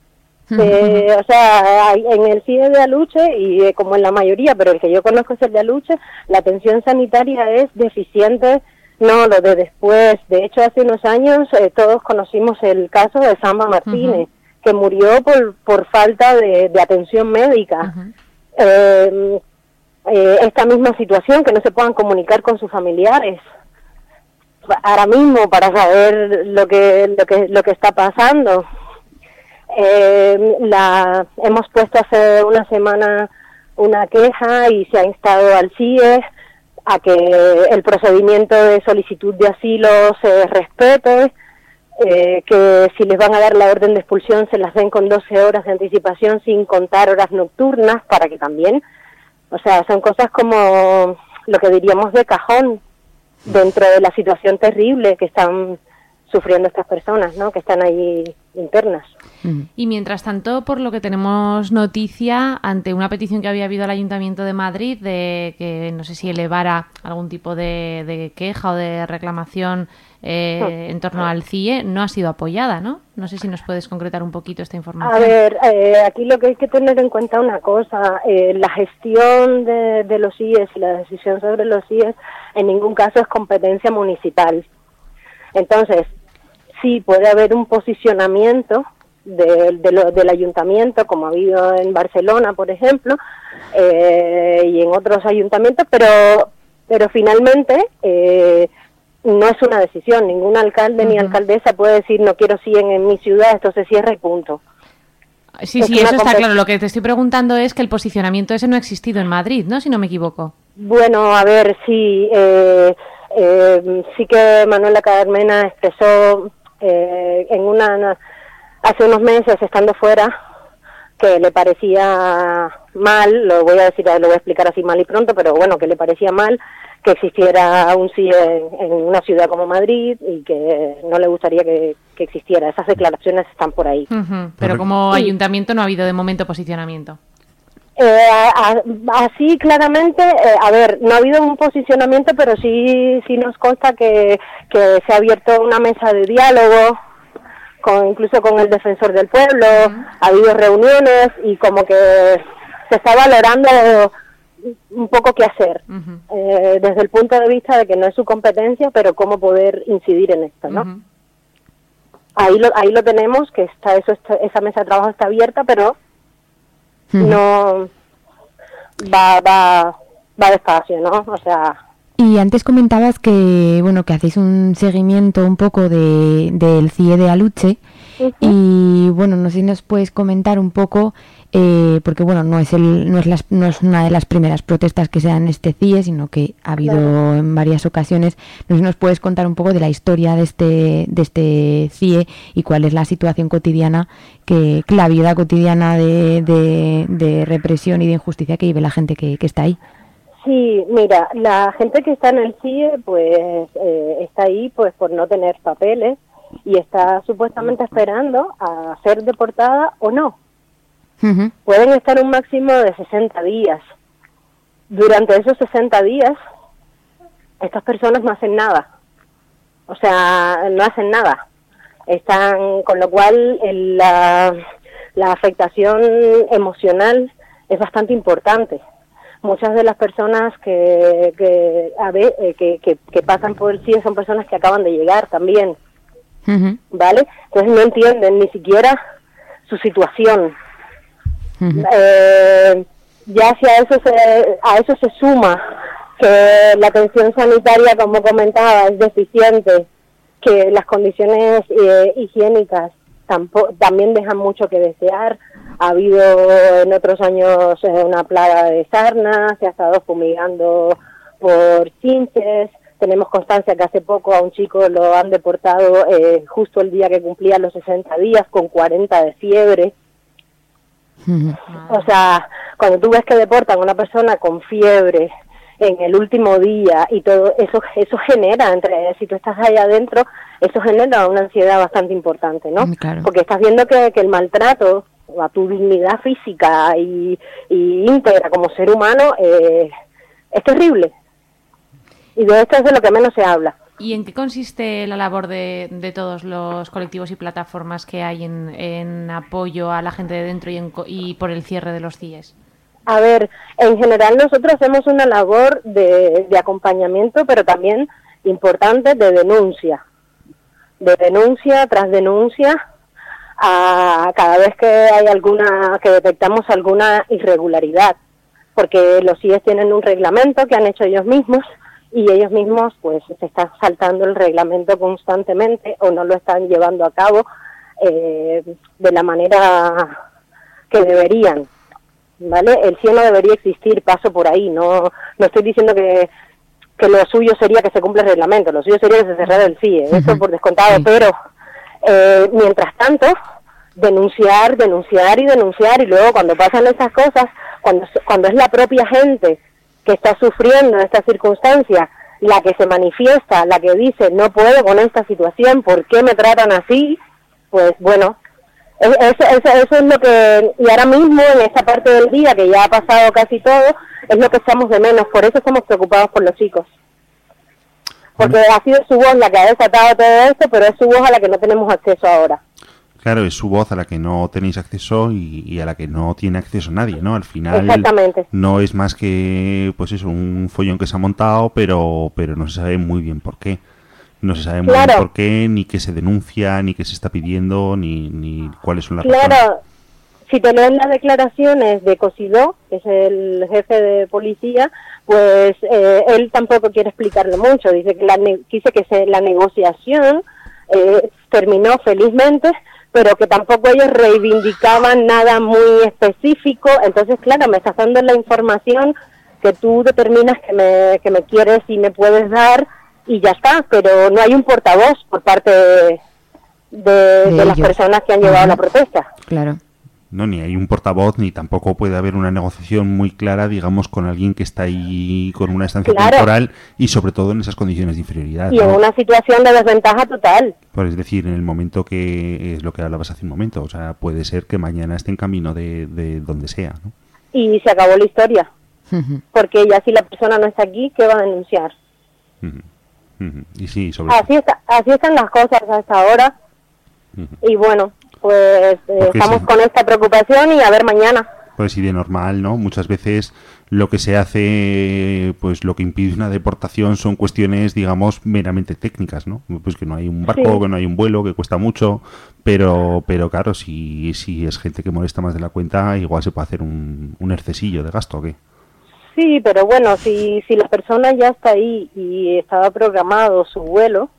S15: Eh, o sea, hay- en el C I E de Aluche, y eh, como en la mayoría, pero el que yo conozco es el de Aluche, la atención sanitaria es deficiente, no lo de después. De hecho, hace unos años eh, todos conocimos el caso de Samba Martínez, uh-huh. que murió por, por falta de, de atención médica. Uh-huh. eh, eh, esta misma situación, que no se puedan comunicar con sus familiares ahora mismo para saber lo que lo que lo que está pasando. Eh, la hemos puesto hace una semana una queja y se ha instado al C I E a que el procedimiento de solicitud de asilo se respete, eh, que si les van a dar la orden de expulsión se las den con doce horas de anticipación sin contar horas nocturnas, para que también, o sea, son cosas como lo que diríamos de cajón dentro de la situación terrible que están sufriendo estas personas, ¿no?, que están ahí internas.
S9: Y mientras tanto, por lo que tenemos noticia, ante una petición que había habido al Ayuntamiento de Madrid de que no sé si elevara algún tipo de, de queja o de reclamación eh, en torno al C I E, no ha sido apoyada, ¿no? No sé si nos puedes concretar un poquito esta información.
S15: A ver, eh, aquí lo que hay que tener en cuenta una cosa, eh, la gestión de, de los C I Es y la decisión sobre los C I Es en ningún caso es competencia municipal. Entonces, sí puede haber un posicionamiento de, de lo, del ayuntamiento, como ha habido en Barcelona, por ejemplo, eh, y en otros ayuntamientos, pero pero finalmente eh, no es una decisión. Ningún alcalde uh-huh. ni alcaldesa puede decir no quiero C I E en, en mi ciudad, esto se cierra y punto.
S9: Sí, es sí, eso está claro. Lo que te estoy preguntando es que el posicionamiento ese no ha existido en Madrid, ¿no?, si no me equivoco.
S15: Bueno, a ver, sí, eh, eh, sí que Manuela Carmena expresó eh, en una hace unos meses, estando fuera, que le parecía mal, lo voy a decir, lo voy a explicar así mal y pronto, pero bueno, que le parecía mal que existiera un C I E en, en una ciudad como Madrid y que no le gustaría que, que existiera. Esas declaraciones están por ahí.
S9: Uh-huh. Pero como sí. ayuntamiento no ha habido de momento posicionamiento.
S15: Eh, a, a, así claramente, eh, a ver, no ha habido un posicionamiento, pero sí sí nos consta que, que se ha abierto una mesa de diálogo, con, incluso con el defensor del pueblo, uh-huh. ha habido reuniones y como que se está valorando un poco qué hacer, uh-huh. eh, desde el punto de vista de que no es su competencia, pero cómo poder incidir en esto, ¿no? Uh-huh. Ahí lo ahí lo tenemos, que está eso está, esa mesa de trabajo está abierta, pero uh-huh. no va va va despacio, ¿no? O sea.
S8: Y antes comentabas que bueno que hacéis un seguimiento un poco de del C I E de Aluche, uh-huh. y bueno, no sé si nos puedes comentar un poco, eh, porque bueno, no es el no es las, no es una de las primeras protestas que se dan en este C I E, sino que ha habido claro. en varias ocasiones. No sé si nos puedes contar un poco de la historia de este de este C I E y cuál es la situación cotidiana, que la vida cotidiana de, de, de represión y de injusticia que vive la gente que, que está ahí.
S15: Sí, mira, la gente que está en el C I E, pues eh, está ahí pues por no tener papeles y está supuestamente esperando a ser deportada o no. Uh-huh. Pueden estar un máximo de sesenta días. Durante esos sesenta días, estas personas no hacen nada. O sea, no hacen nada. Están, con lo cual el, la, la afectación emocional es bastante importante. Muchas de las personas que que, a ver, eh, que, que, que pasan por el C I E son personas que acaban de llegar también, uh-huh. ¿vale? Entonces no entienden ni siquiera su situación. Uh-huh. Eh, ya si a eso se a eso se suma que la atención sanitaria, como comentaba, es deficiente, que las condiciones eh, higiénicas tampoco, también dejan mucho que desear. Ha habido en otros años eh, una plaga de sarna, se ha estado fumigando por chinches. Tenemos constancia que hace poco a un chico lo han deportado eh, justo el día que cumplía los sesenta días con cuarenta de fiebre. Uh-huh. O sea, cuando tú ves que deportan a una persona con fiebre en el último día y todo eso, eso genera, entre si tú estás ahí adentro, eso genera una ansiedad bastante importante, ¿no? Claro. Porque estás viendo que, que el maltrato a tu dignidad física y, y íntegra como ser humano eh, es terrible. Y de esto es de lo que menos se habla.
S9: ¿Y en qué consiste la labor de, de todos los colectivos y plataformas que hay en, en apoyo a la gente de dentro y, en, y por el cierre de los C I E S?
S15: A ver, en general nosotros hacemos una labor de, de acompañamiento, pero también importante de denuncia. De denuncia tras denuncia, a cada vez que hay alguna, que detectamos alguna irregularidad. Porque los C I E S tienen un reglamento que han hecho ellos mismos, y ellos mismos pues se están saltando el reglamento constantemente o no lo están llevando a cabo eh, de la manera que deberían, ¿vale? El C I E no debería existir, paso por ahí, no no estoy diciendo que, que lo suyo sería que se cumpla el reglamento, lo suyo sería que se cerrara el C I E, eso por descontado, sí. Pero eh, mientras tanto, denunciar, denunciar y denunciar, y luego cuando pasan esas cosas, cuando, cuando es la propia gente que está sufriendo esta circunstancia, la que se manifiesta, la que dice, no puedo con esta situación, ¿por qué me tratan así? Pues bueno, eso, eso, eso es lo que, y ahora mismo en esta parte del día, que ya ha pasado casi todo, es lo que echamos de menos, por eso estamos preocupados por los chicos. Porque ha sido su voz la que ha desatado todo esto, pero es su voz a la que no tenemos acceso ahora.
S11: Claro, es su voz a la que no tenéis acceso y, y a la que no tiene acceso nadie, ¿no? Al final no es más que, pues eso, un follón que se ha montado, pero pero no se sabe muy bien por qué. No se sabe muy
S15: claro.
S11: bien por qué, ni qué se denuncia, ni qué se está pidiendo, ni, ni cuáles son las razones.
S15: Claro, si te leen las declaraciones de Cosidó, que es el jefe de policía, pues eh, él tampoco quiere explicarlo mucho. Dice que la, dice que se, la negociación eh, terminó felizmente, pero que tampoco ellos reivindicaban nada muy específico. Entonces, claro, me estás dando la información que tú determinas que me, que me quieres y me puedes dar, y ya está, pero no hay un portavoz por parte de, de, de, de las personas que han llevado uh-huh. la protesta.
S8: Claro.
S11: No, ni hay un portavoz, ni tampoco puede haber una negociación muy clara, digamos, con alguien que está ahí con una estancia claro. temporal y sobre todo en esas condiciones de inferioridad.
S15: Y
S11: ¿no?
S15: en una situación de desventaja total.
S11: Pues es decir, en el momento que es lo que hablabas hace un momento, o sea, puede ser que mañana esté en camino de, de donde sea, ¿no?
S15: Y se acabó la historia. Uh-huh. Porque ya si la persona no está aquí, ¿qué va a denunciar?
S11: Uh-huh. Uh-huh. Y sí, sobre
S15: así, está, así están las cosas hasta ahora. Uh-huh. Y bueno, pues eh, estamos sí. con esta preocupación y a ver mañana.
S11: Pues sí, de normal, ¿no? Muchas veces lo que se hace, pues lo que impide una deportación son cuestiones, digamos, meramente técnicas, ¿no? Pues que no hay un barco, sí. que no hay un vuelo, que cuesta mucho, pero pero claro, si, si es gente que molesta más de la cuenta, igual se puede hacer un, un excesillo de gasto, ¿o qué?
S15: Sí, pero bueno, si, si la persona ya está ahí y estaba programado su vuelo,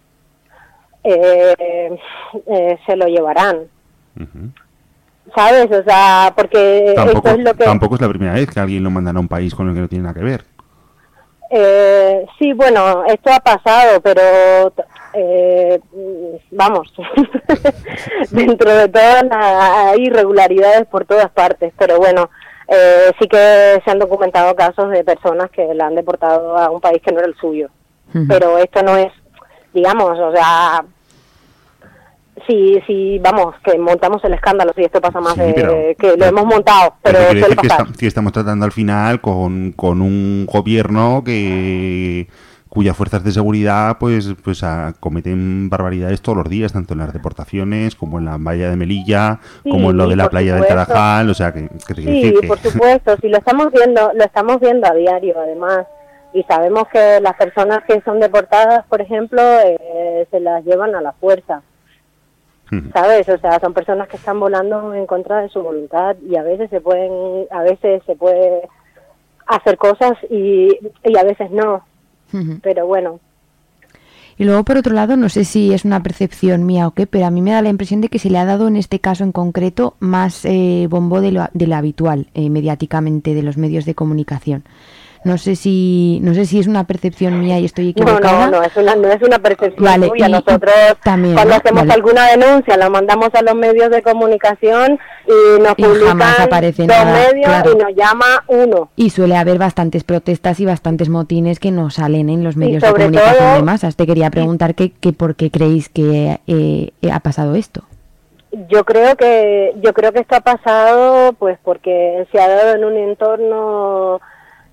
S15: eh, eh, se lo llevarán. Uh-huh. ¿Sabes? O sea, porque
S11: tampoco,
S15: esto es lo que...
S11: Tampoco es la primera vez que alguien lo mandan a un país con el que no tiene nada que ver.
S15: Eh, sí, bueno, esto ha pasado, pero eh, vamos, dentro de todas las irregularidades por todas partes, pero bueno, eh, sí que se han documentado casos de personas que la han deportado a un país que no era el suyo, uh-huh. pero esto no es, digamos, o sea... Sí, sí, vamos, que montamos el escándalo, si esto pasa más sí, de pero, que lo hemos montado, pero
S11: quiere decir que, está, que estamos tratando al final con, con un gobierno que cuyas fuerzas de seguridad pues pues a, cometen barbaridades todos los días, tanto en las deportaciones como en la valla de Melilla, sí, como en lo de la playa
S15: supuesto.
S11: del Tarajal, o sea que, que te
S15: sí,
S11: decir que...
S15: por supuesto, sí, lo estamos viendo, lo estamos viendo a diario además, y sabemos que las personas que son deportadas, por ejemplo, eh, se las llevan a la fuerza. ¿Sabes? O sea, son personas que están volando en contra de su voluntad y a veces se pueden, a veces se puede hacer cosas y, y a veces no. Uh-huh. Pero bueno.
S8: Y luego, por otro lado, no sé si es una percepción mía o qué, pero a mí me da la impresión de que se le ha dado en este caso en concreto más eh, bombo de lo, de lo habitual eh, mediáticamente de los medios de comunicación. No sé si no sé si es una percepción mía y estoy equivocada.
S15: No, no, no es una, no es una percepción
S8: vale,
S15: tuya.
S8: Y,
S15: Nosotros
S8: también,
S15: cuando
S8: ¿no?
S15: hacemos
S8: vale.
S15: alguna denuncia la mandamos a los medios de comunicación y nos
S8: y
S15: publican
S8: jamás aparece
S15: dos
S8: nada,
S15: medios
S8: claro.
S15: y nos llama uno.
S8: Y suele haber bastantes protestas y bastantes motines que no salen en los medios de
S15: sobre
S8: comunicación
S15: todo,
S8: de masas. Te quería preguntar que, que por qué creéis que eh, ha pasado esto.
S15: Yo creo que yo creo que esto ha pasado pues porque se ha dado en un entorno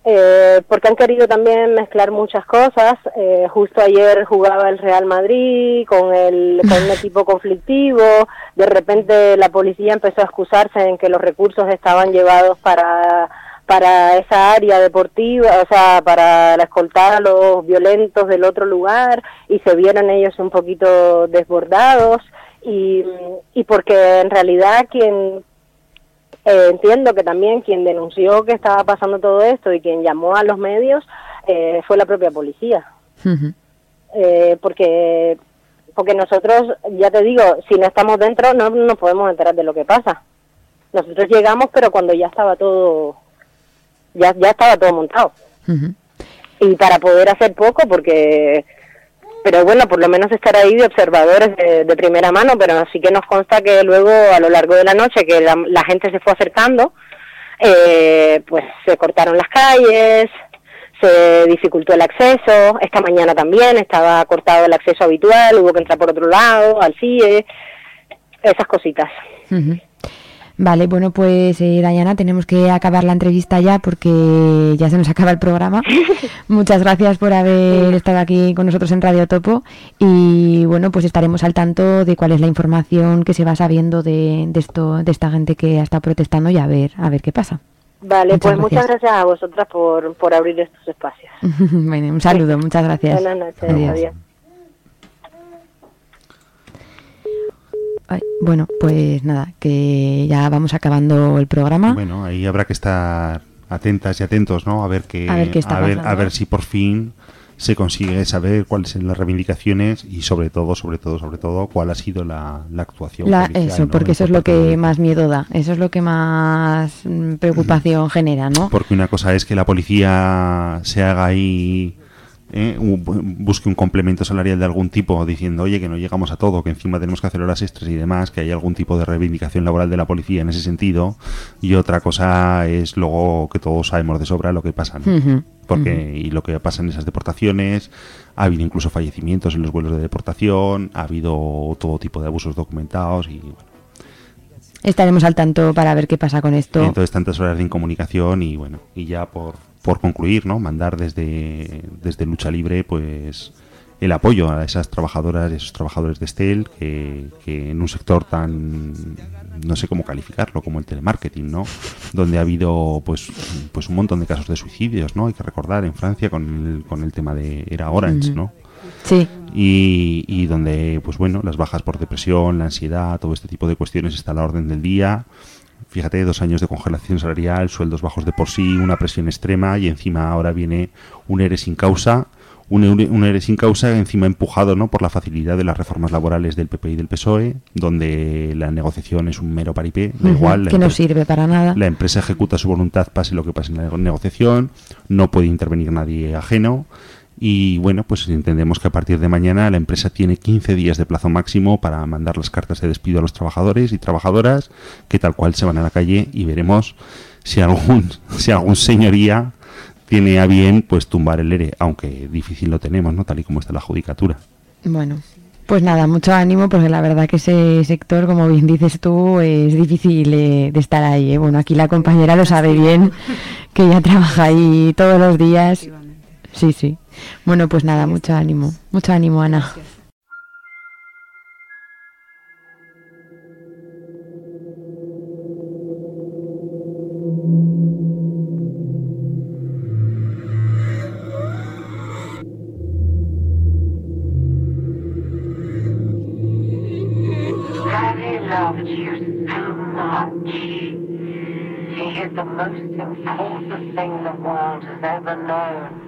S15: Eh, porque han querido también mezclar muchas cosas. Eh, justo ayer jugaba el Real Madrid con el con un equipo conflictivo. De repente la policía empezó a excusarse en que los recursos estaban llevados para para esa área deportiva, o sea, para escoltar a los violentos del otro lugar, y se vieron ellos un poquito desbordados, y, y porque en realidad quien Eh, entiendo que también quien denunció que estaba pasando todo esto y quien llamó a los medios eh, fue la propia policía.
S8: Uh-huh.
S15: Eh, porque porque nosotros, ya te digo, si no estamos dentro no nos podemos enterar de lo que pasa. Nosotros llegamos, pero cuando ya estaba todo ya ya estaba todo montado.
S8: Uh-huh.
S15: Y para poder hacer poco, porque pero bueno, por lo menos estar ahí de observadores de, de primera mano, pero sí que nos consta que luego a lo largo de la noche que la, la gente se fue acercando, eh, pues se cortaron las calles, se dificultó el acceso. Esta mañana también estaba cortado el acceso habitual, hubo que entrar por otro lado, al C I E, esas cositas.
S8: Uh-huh. Vale, bueno, pues eh, Dayana, tenemos que acabar la entrevista ya porque ya se nos acaba el programa. Muchas gracias por haber estado aquí con nosotros en Radio Topo, y bueno, pues estaremos al tanto de cuál es la información que se va sabiendo de, de esto, de esta gente que ha estado protestando, y a ver, a ver qué pasa.
S15: Vale,
S8: muchas
S15: pues
S8: gracias.
S15: muchas gracias a vosotras por, por abrir estos espacios.
S8: Bueno, un saludo, muchas gracias.
S15: Buenas noches,
S8: Adiós.
S15: adiós.
S8: Ay, bueno, pues nada, que ya vamos acabando el programa.
S11: Bueno, ahí habrá que estar atentas y atentos, ¿no? A ver qué,
S8: A ver qué está
S11: a ver,
S8: pasando.
S11: a ver si por fin se consigue saber cuáles son las reivindicaciones y sobre todo, sobre todo, sobre todo, cuál ha sido la, la actuación
S8: La,
S11: policial,
S8: eso,
S11: ¿no?
S8: porque
S11: En
S8: eso es lo
S11: Puerto
S8: que
S11: Rico.
S8: más miedo da, eso es lo que más mm, preocupación genera, ¿no?
S11: Porque una cosa es que la policía se haga ahí, eh, un- busque un complemento salarial de algún tipo, diciendo, oye, que no llegamos a todo, que encima tenemos que hacer horas extras y demás, que hay algún tipo de reivindicación laboral de la policía en ese sentido. Y otra cosa es luego que todos sabemos de sobra lo que pasa, ¿no?
S8: Ujú,
S11: Porque
S8: ujú.
S11: y lo que pasa en esas deportaciones, ha habido incluso fallecimientos en los vuelos de deportación, ha habido todo tipo de abusos documentados y bueno,
S8: Estaremos al tanto para ver qué pasa con esto.
S11: entonces tantas horas de incomunicación y bueno, y ya por, por concluir, ¿no? Mandar desde, desde Lucha Libre pues el apoyo a esas trabajadoras y esos trabajadores de Estel que, que en un sector tan, no sé cómo calificarlo, como el telemarketing, ¿no? Donde ha habido pues pues un montón de casos de suicidios, ¿no? Hay que recordar en Francia con el, con el tema de era Orange,
S8: Ujú.
S11: ¿no?
S8: Sí.
S11: Y, y donde, pues bueno, las bajas por depresión, la ansiedad, todo este tipo de cuestiones está a la orden del día. Fíjate, dos años de congelación salarial, sueldos bajos de por sí, una presión extrema y encima ahora viene un ERE sin causa, un, ERE- un ERE sin causa encima empujado, ¿no? Por la facilidad de las reformas laborales del P P y del P S O E, donde la negociación es un mero paripé, da
S8: Ujú,
S11: igual. la
S8: que no
S11: empresa-
S8: sirve para nada.
S11: La empresa ejecuta su voluntad, pase lo que pase en la negociación, no puede intervenir nadie ajeno. Y bueno, pues entendemos que a partir de mañana la empresa tiene quince días de plazo máximo para mandar las cartas de despido a los trabajadores y trabajadoras, que tal cual se van a la calle, y veremos si algún, si algún señoría tiene a bien pues tumbar el ERE, aunque difícil lo tenemos, ¿no? Tal y como está la judicatura.
S8: Bueno, pues nada, mucho ánimo, porque la verdad que ese sector, como bien dices tú, es difícil eh, de estar ahí, ¿eh? Bueno, aquí la compañera lo sabe bien, que ella trabaja ahí todos los días. Sí, sí. Bueno, pues nada, mucho ánimo. Mucho ánimo, Ana.
S16: Daddy loved you so much. He is the most important thing the world has ever known.